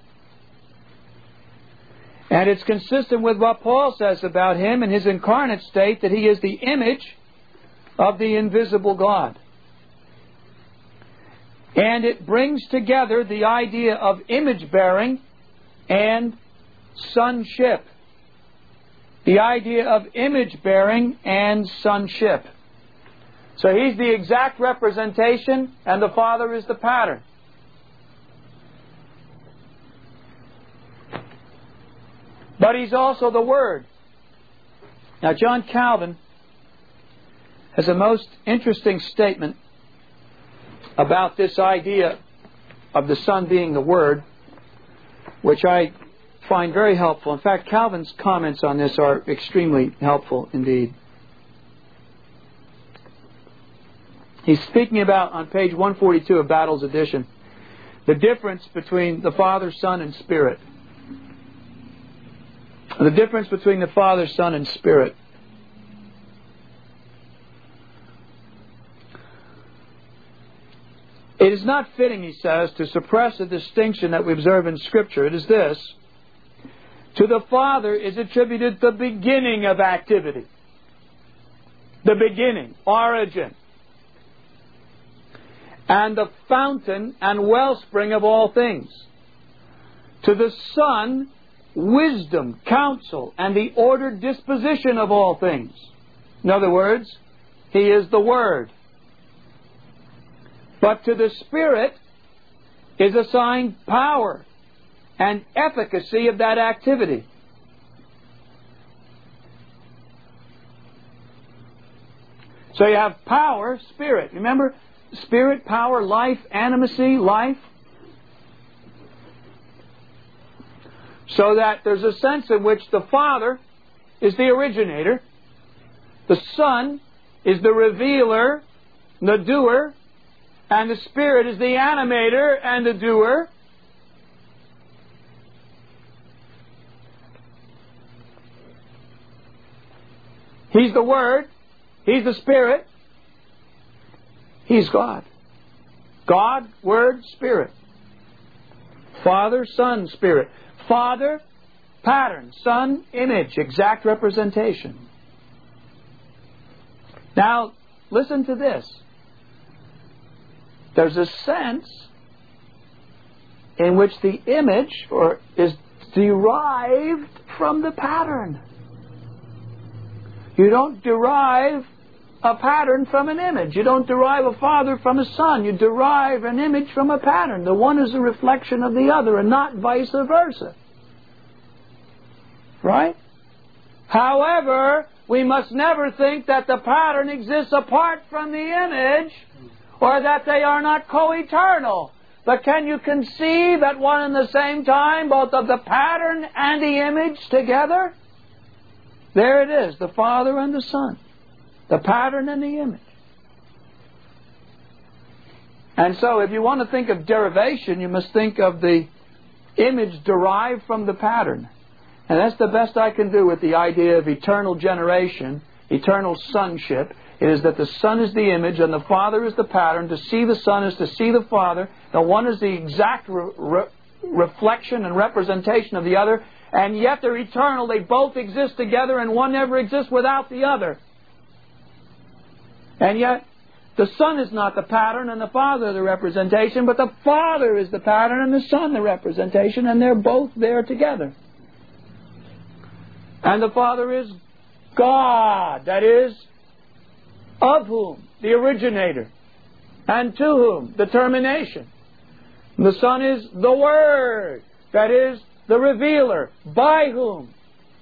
And it's consistent with what Paul says about Him in His incarnate state, that He is the image of the invisible God. And it brings together the idea of image-bearing and sonship. The idea of image-bearing and sonship. So He's the exact representation, and the Father is the pattern. But He's also the Word. Now, John Calvin has a most interesting statement about this idea of the Son being the Word, which I find very helpful. In fact, Calvin's comments on this are extremely helpful indeed. He's speaking about, on page one forty-two of Battle's edition, the difference between the Father, Son, and Spirit. The difference between the Father, Son, and Spirit. It is not fitting, he says, to suppress a distinction that we observe in Scripture. It is this: to the Father is attributed the beginning of activity. The beginning, origin. And the fountain and wellspring of all things. To the Son, wisdom, counsel, and the ordered disposition of all things. In other words, He is the Word. But to the Spirit is assigned power and efficacy of that activity. So you have power, Spirit. Remember, Spirit, power, life, animacy, life. So that there's a sense in which the Father is the originator, the Son is the revealer, the doer, and the Spirit is the animator and the doer. He's the Word. He's the Spirit. He's God. God, Word, Spirit. Father, Son, Spirit. Father, pattern. Son, image, exact representation. Now, listen to this. There's a sense in which the image or is derived from the pattern. You don't derive a pattern from an image. You don't derive a father from a son. You derive an image from a pattern. The one is a reflection of the other and not vice versa. Right? However, we must never think that the pattern exists apart from the image, or that they are not co-eternal. But can you conceive at one and the same time both of the pattern and the image together? There it is, the Father and the Son. The pattern and the image. And so if you want to think of derivation, you must think of the image derived from the pattern. And that's the best I can do with the idea of eternal generation, eternal sonship. It is that the Son is the image and the Father is the pattern. To see the Son is to see the Father. The one is the exact re- re- reflection and representation of the other. And yet they're eternal. They both exist together and one never exists without the other. And yet the Son is not the pattern and the Father the representation, but the Father is the pattern and the Son the representation, and they're both there together. And the Father is God, that is, of whom? The originator. And to whom? The termination. And the Son is the Word, that is, the revealer. By whom?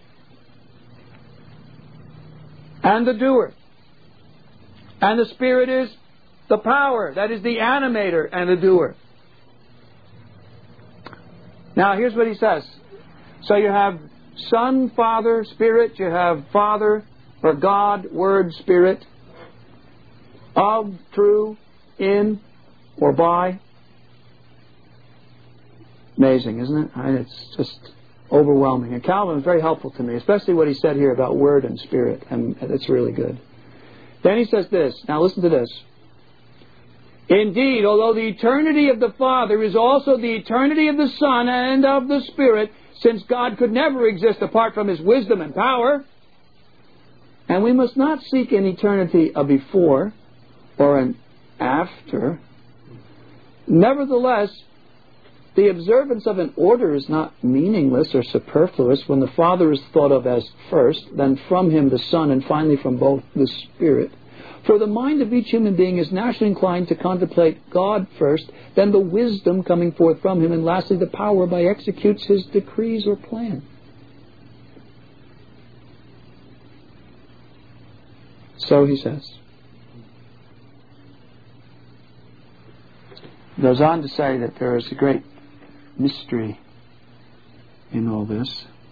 And the doer. And the Spirit is the power, that is, the animator and the doer. Now, here's what he says. So you have Son, Father, Spirit. You have Father, or God, Word, Spirit. Of, through, in, or by. Amazing, isn't it? It's just overwhelming. And Calvin was very helpful to me, especially what he said here about Word and Spirit. And it's really good. Then he says this. Now listen to this. Indeed, although the eternity of the Father is also the eternity of the Son and of the Spirit, since God could never exist apart from His wisdom and power, and we must not seek an eternity of before or an after, nevertheless, the observance of an order is not meaningless or superfluous when the Father is thought of as first, then from Him the Son, and finally from both the Spirit. For the mind of each human being is naturally inclined to contemplate God first, then the wisdom coming forth from Him, and lastly the power by executes His decrees or plan. So he says. Goes on to say that there is a great mystery in all this.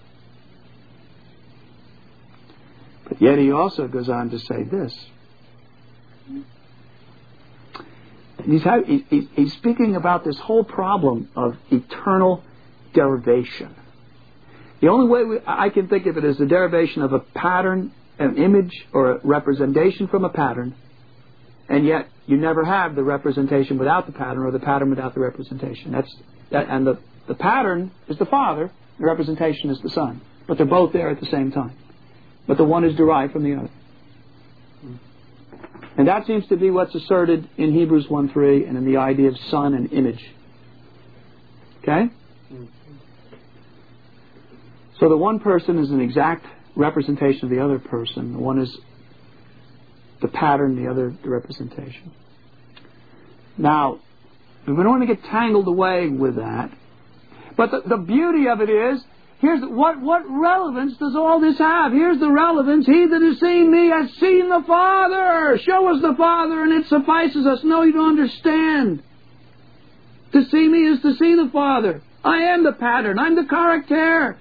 But yet he also goes on to say this. He's, ha- he, he's speaking about this whole problem of eternal derivation. The only way we, I can think of it is the derivation of a pattern, an image, or a representation from a pattern, and yet you never have the representation without the pattern, or the pattern without the representation. That's that, and the, the pattern is the Father, the representation is the Son. But they're both there at the same time. But the one is derived from the other. And that seems to be what's asserted in Hebrews one three and in the idea of Son and image. Okay? So the one person is an exact representation of the other person. The one is the pattern, the other the representation. Now, we don't want to get tangled away with that. But the, the beauty of it is, here's the, what, what relevance does all this have? Here's the relevance. He that has seen me has seen the Father. Show us the Father and it suffices us. No, you don't understand. To see me is to see the Father. I am the pattern. I'm the character.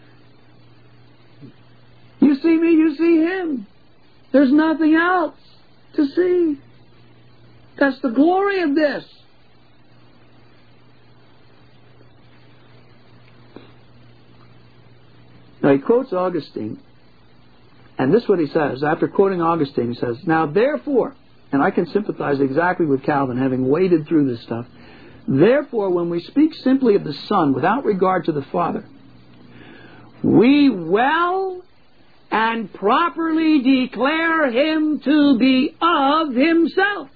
You see me, you see Him. There's nothing else to see. That's the glory of this. Now he quotes Augustine, and this is what he says. After quoting Augustine, he says, now therefore, and I can sympathize exactly with Calvin, having waded through this stuff, therefore when we speak simply of the Son without regard to the Father, we well and properly declare Him to be of Himself.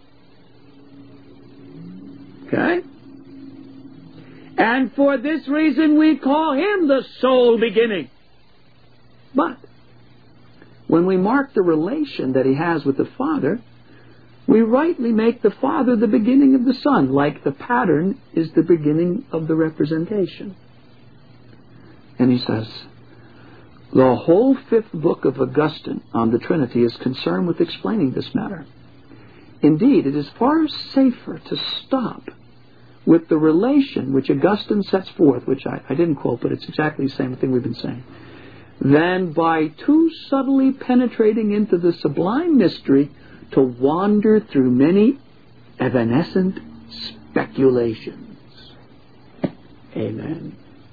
Okay? And for this reason we call Him the sole beginning. But when we mark the relation that He has with the Father, we rightly make the Father the beginning of the Son, like the pattern is the beginning of the representation. And he says, the whole fifth book of Augustine on the Trinity is concerned with explaining this matter. Indeed, it is far safer to stop with the relation which Augustine sets forth, which I, I didn't quote, but it's exactly the same thing we've been saying, than by too subtly penetrating into the sublime mystery to wander through many evanescent speculations. Amen.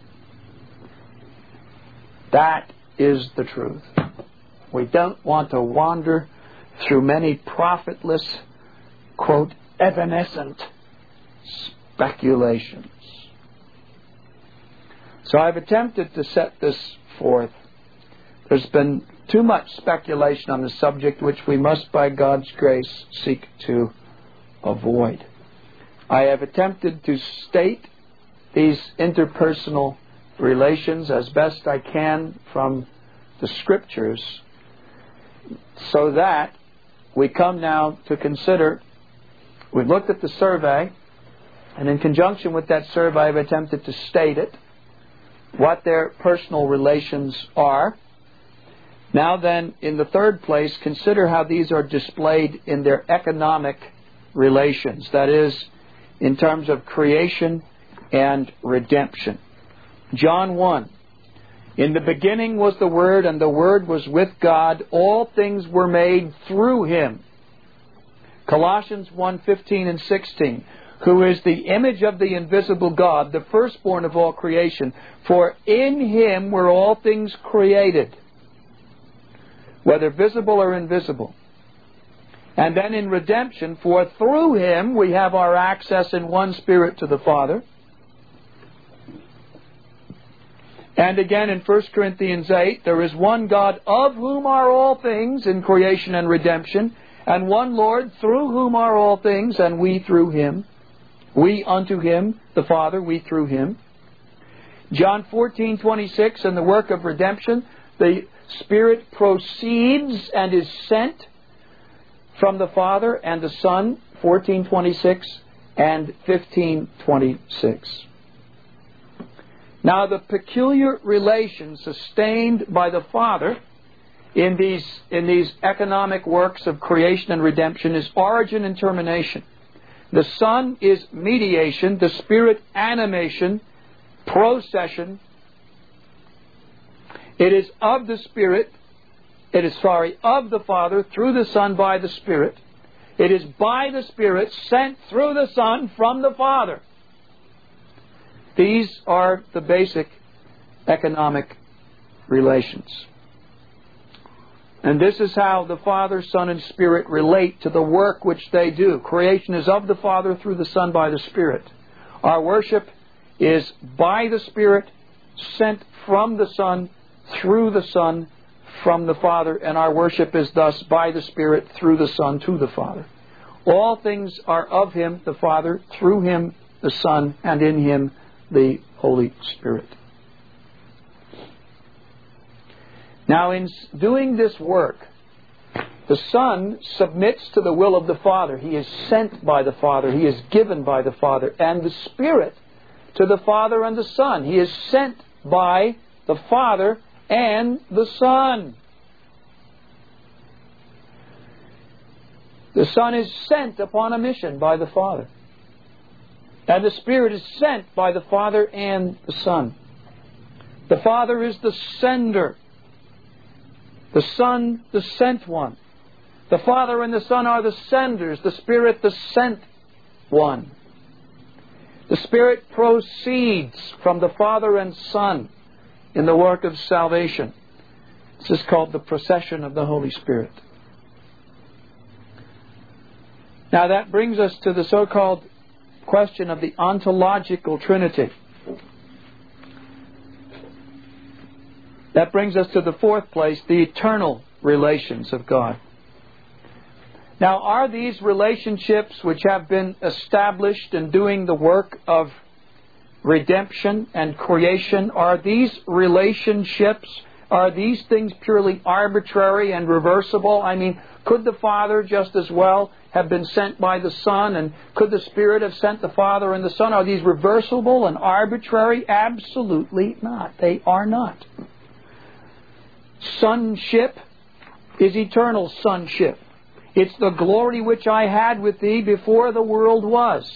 That is the truth. We don't want to wander through many profitless, quote, evanescent speculations. So I've attempted to set this forth. There's been too much speculation on the subject, which we must, by God's grace, seek to avoid. I have attempted to state these interpersonal relations as best I can from the Scriptures, so that we come now to consider, we've looked at the survey, and in conjunction with that survey I've attempted to state it, what their personal relations are. Now then, in the third place, consider how these are displayed in their economic relations, that is, in terms of creation and redemption. John one, in the beginning was the Word, and the Word was with God. All things were made through Him. Colossians one fifteen and sixteen, who is the image of the invisible God, the firstborn of all creation. For in Him were all things created, whether visible or invisible. And then in redemption, for through Him we have our access in one Spirit to the Father. And again in First Corinthians eight, there is one God of whom are all things in creation and redemption, and one Lord through whom are all things, and we through Him. We unto Him, the Father, we through Him. John fourteen twenty-six, in the work of redemption, the Spirit proceeds and is sent from the Father and the Son, fourteen twenty-six and fifteen twenty-six. Now the peculiar relation sustained by the Father in these, in these economic works of creation and redemption is origin and termination. The Son is mediation, the Spirit animation, procession. It is of the Spirit, it is, sorry, of the Father through the Son by the Spirit. It is by the Spirit sent through the Son from the Father. These are the basic economic relations. And this is how the Father, Son, and Spirit relate to the work which they do. Creation is of the Father through the Son by the Spirit. Our worship is by the Spirit, sent from the Son, through the Son, from the Father, and our worship is thus by the Spirit, through the Son, to the Father. All things are of Him, the Father, through Him, the Son, and in Him, the Holy Spirit. Now, in doing this work, the Son submits to the will of the Father. He is sent by the Father. He is given by the Father. And the Spirit to the Father and the Son. He is sent by the Father and the Son. The Son is sent upon a mission by the Father. And the Spirit is sent by the Father and the Son. The Father is the sender. The Son, the sent one. The Father and the Son are the senders. The Spirit, the sent one. The Spirit proceeds from the Father and Son in the work of salvation. This is called the procession of the Holy Spirit. Now that brings us to the so-called question of the ontological Trinity. That brings us to the fourth place, the eternal relations of God. Now, are these relationships which have been established in doing the work of redemption and creation, are these relationships, are these things purely arbitrary and reversible? I mean, could the Father just as well have been sent by the Son, and could the Spirit have sent the Father and the Son? Are these reversible and arbitrary? Absolutely not. They are not. Sonship is eternal sonship. It's the glory which I had with thee before the world was.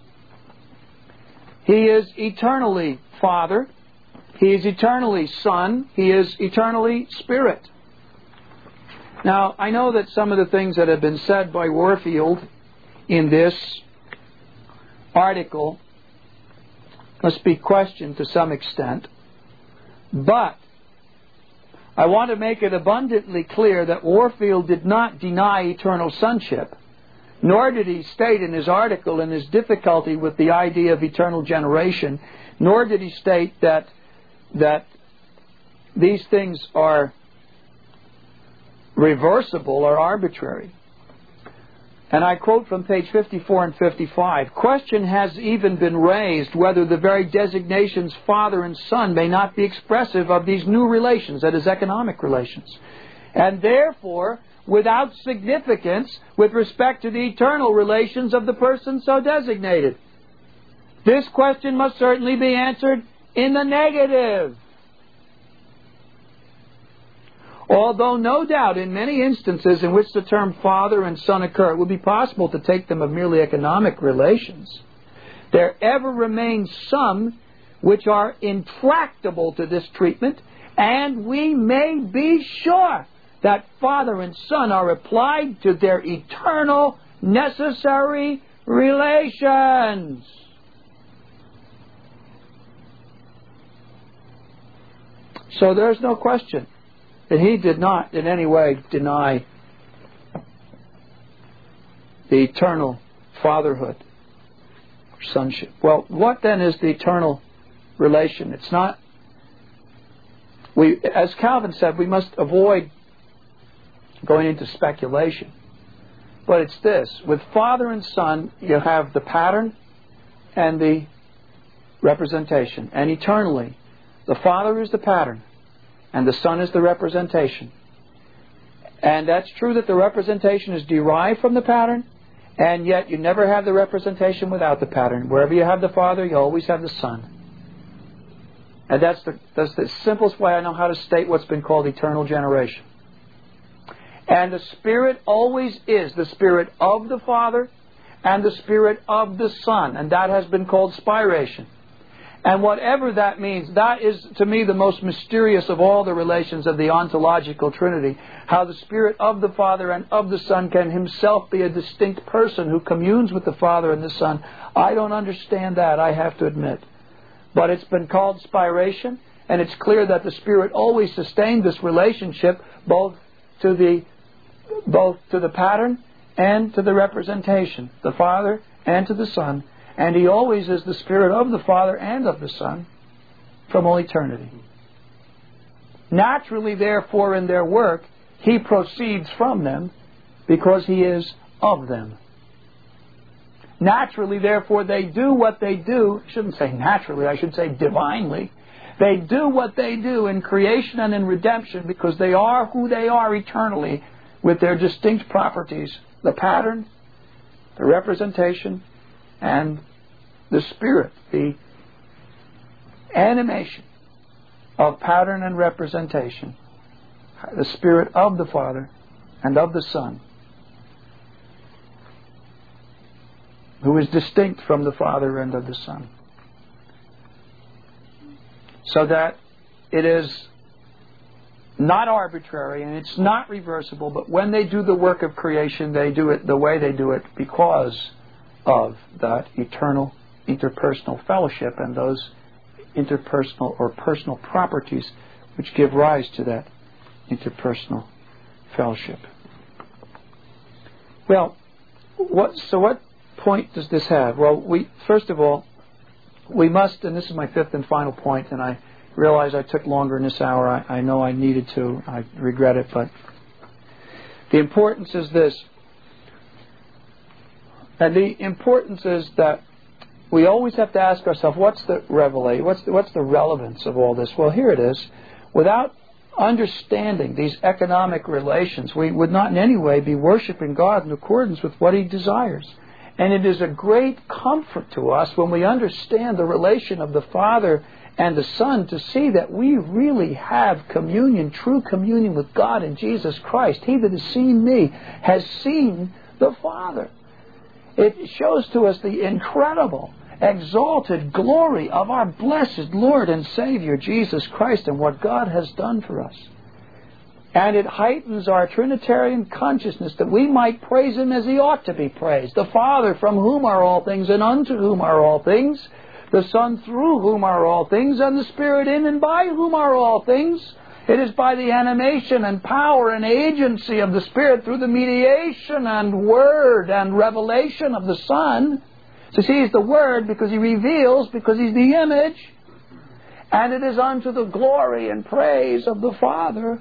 He is eternally Father. He is eternally Son. He is eternally Spirit. Now, I know that some of the things that have been said by Warfield in this article must be questioned to some extent. But I want to make it abundantly clear that Warfield did not deny eternal sonship, nor did he state in his article in his difficulty with the idea of eternal generation, nor did he state that that these things are reversible or arbitrary. And I quote from page fifty-four and fifty-five, question has even been raised whether the very designations Father and Son may not be expressive of these new relations, that is, economic relations, and therefore without significance with respect to the eternal relations of the person so designated. This question must certainly be answered in the negative. Although no doubt in many instances in which the term Father and Son occur, it would be possible to take them of merely economic relations, there ever remains some which are intractable to this treatment, and we may be sure that Father and Son are applied to their eternal necessary relations. So there's no question that he did not in any way deny the eternal fatherhood or sonship. Well, what then is the eternal relation? It's not, we, as Calvin said, we must avoid going into speculation. But it's this, with Father and Son, you have the pattern and the representation. And eternally, the Father is the pattern and the Son is the representation. And that's true that the representation is derived from the pattern, and yet you never have the representation without the pattern. Wherever you have the Father, you always have the Son. And that's the, that's the simplest way I know how to state what's been called eternal generation. And the Spirit always is the Spirit of the Father and the Spirit of the Son. And that has been called spiration. And whatever that means, that is to me the most mysterious of all the relations of the ontological Trinity. How the Spirit of the Father and of the Son can Himself be a distinct person who communes with the Father and the Son. I don't understand that, I have to admit. But it's been called spiration, and it's clear that the Spirit always sustained this relationship both to the both to the pattern and to the representation, the Father and to the Son. And He always is the Spirit of the Father and of the Son from all eternity. Naturally, therefore, in their work, He proceeds from them because He is of them. Naturally, therefore, they do what they do. I shouldn't say naturally, I should say divinely. They do what they do in creation and in redemption because they are who they are eternally with their distinct properties, the pattern, the representation, and the Spirit, the animation of pattern and representation, the Spirit of the Father and of the Son, who is distinct from the Father and of the Son. So that it is not arbitrary and it's not reversible, but when they do the work of creation, they do it the way they do it because of that eternal interpersonal fellowship and those interpersonal or personal properties which give rise to that interpersonal fellowship. Well, what, so what point does this have? Well, we first of all, we must, and this is my fifth and final point, and I realize I took longer in this hour. I, I know I needed to. I regret it, but the importance is this. And the importance is that we always have to ask ourselves, what's the revelation? What's the, what's the relevance of all this? Well, here it is. Without understanding these economic relations, we would not in any way be worshiping God in accordance with what He desires. And it is a great comfort to us when we understand the relation of the Father and the Son to see that we really have communion, true communion with God in Jesus Christ. He that has seen me has seen the Father. It shows to us the incredible, exalted glory of our blessed Lord and Savior, Jesus Christ, and what God has done for us. And it heightens our Trinitarian consciousness that we might praise Him as He ought to be praised. The Father, from whom are all things, and unto whom are all things. The Son, through whom are all things, and the Spirit, in and by whom are all things. It is by the animation and power and agency of the Spirit through the mediation and word and revelation of the Son. So see, He's the Word because He reveals, because He's the image. And it is unto the glory and praise of the Father.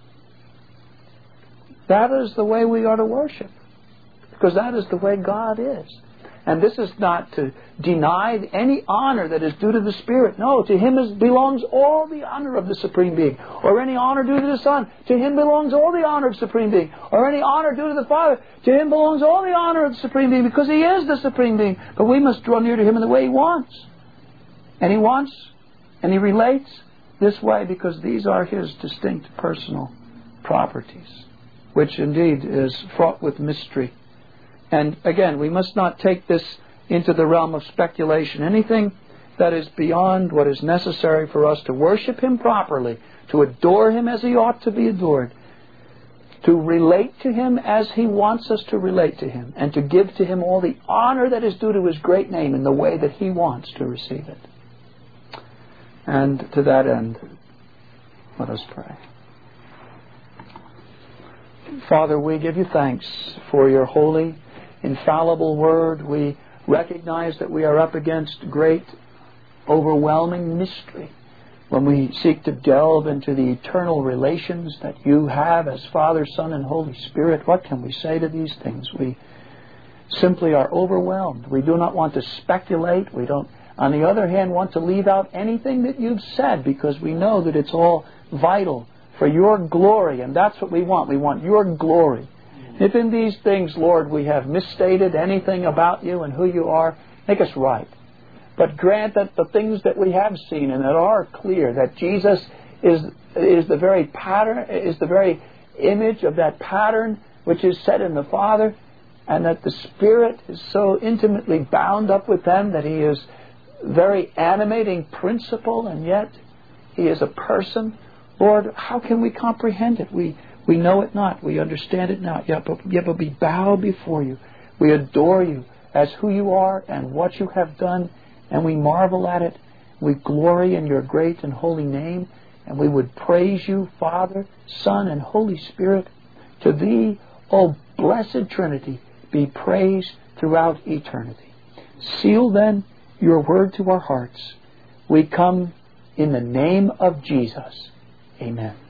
That is the way we are to worship. Because that is the way God is. And this is not to deny any honor that is due to the Spirit. No, to Him is, belongs all the honor of the Supreme Being. Or any honor due to the Son. To Him belongs all the honor of the Supreme Being. Or any honor due to the Father. To Him belongs all the honor of the Supreme Being because He is the Supreme Being. But we must draw near to Him in the way He wants. And He wants, and He relates this way because these are His distinct personal properties, which indeed is fraught with mystery. And again, we must not take this into the realm of speculation. Anything that is beyond what is necessary for us to worship Him properly, to adore Him as He ought to be adored, to relate to Him as He wants us to relate to Him, and to give to Him all the honor that is due to His great name in the way that He wants to receive it. And to that end, let us pray. Father, we give You thanks for Your holy, infallible Word. We recognize that we are up against great, overwhelming mystery when we seek to delve into the eternal relations that You have as Father, Son, and Holy Spirit. What can we say to these things? We simply are overwhelmed. We do not want to speculate. We don't, on the other hand, want to leave out anything that You've said because we know that it's all vital for your glory, and that's what we want. We want your glory. If in these things, Lord, we have misstated anything about you and who you are, make us right. But grant that the things that we have seen and that are clear, that Jesus is is the very pattern, is the very image of that pattern which is set in the Father, and that the Spirit is so intimately bound up with them that He is very animating principle, and yet He is a person. Lord, how can we comprehend it? We we know it not. We understand it not. Yet but, yet but we bow before you. We adore you as who you are and what you have done, and we marvel at it. We glory in your great and holy name, and we would praise you, Father, Son, and Holy Spirit. To Thee, O blessed Trinity, be praised throughout eternity. Seal then your word to our hearts. We come in the name of Jesus. Amen.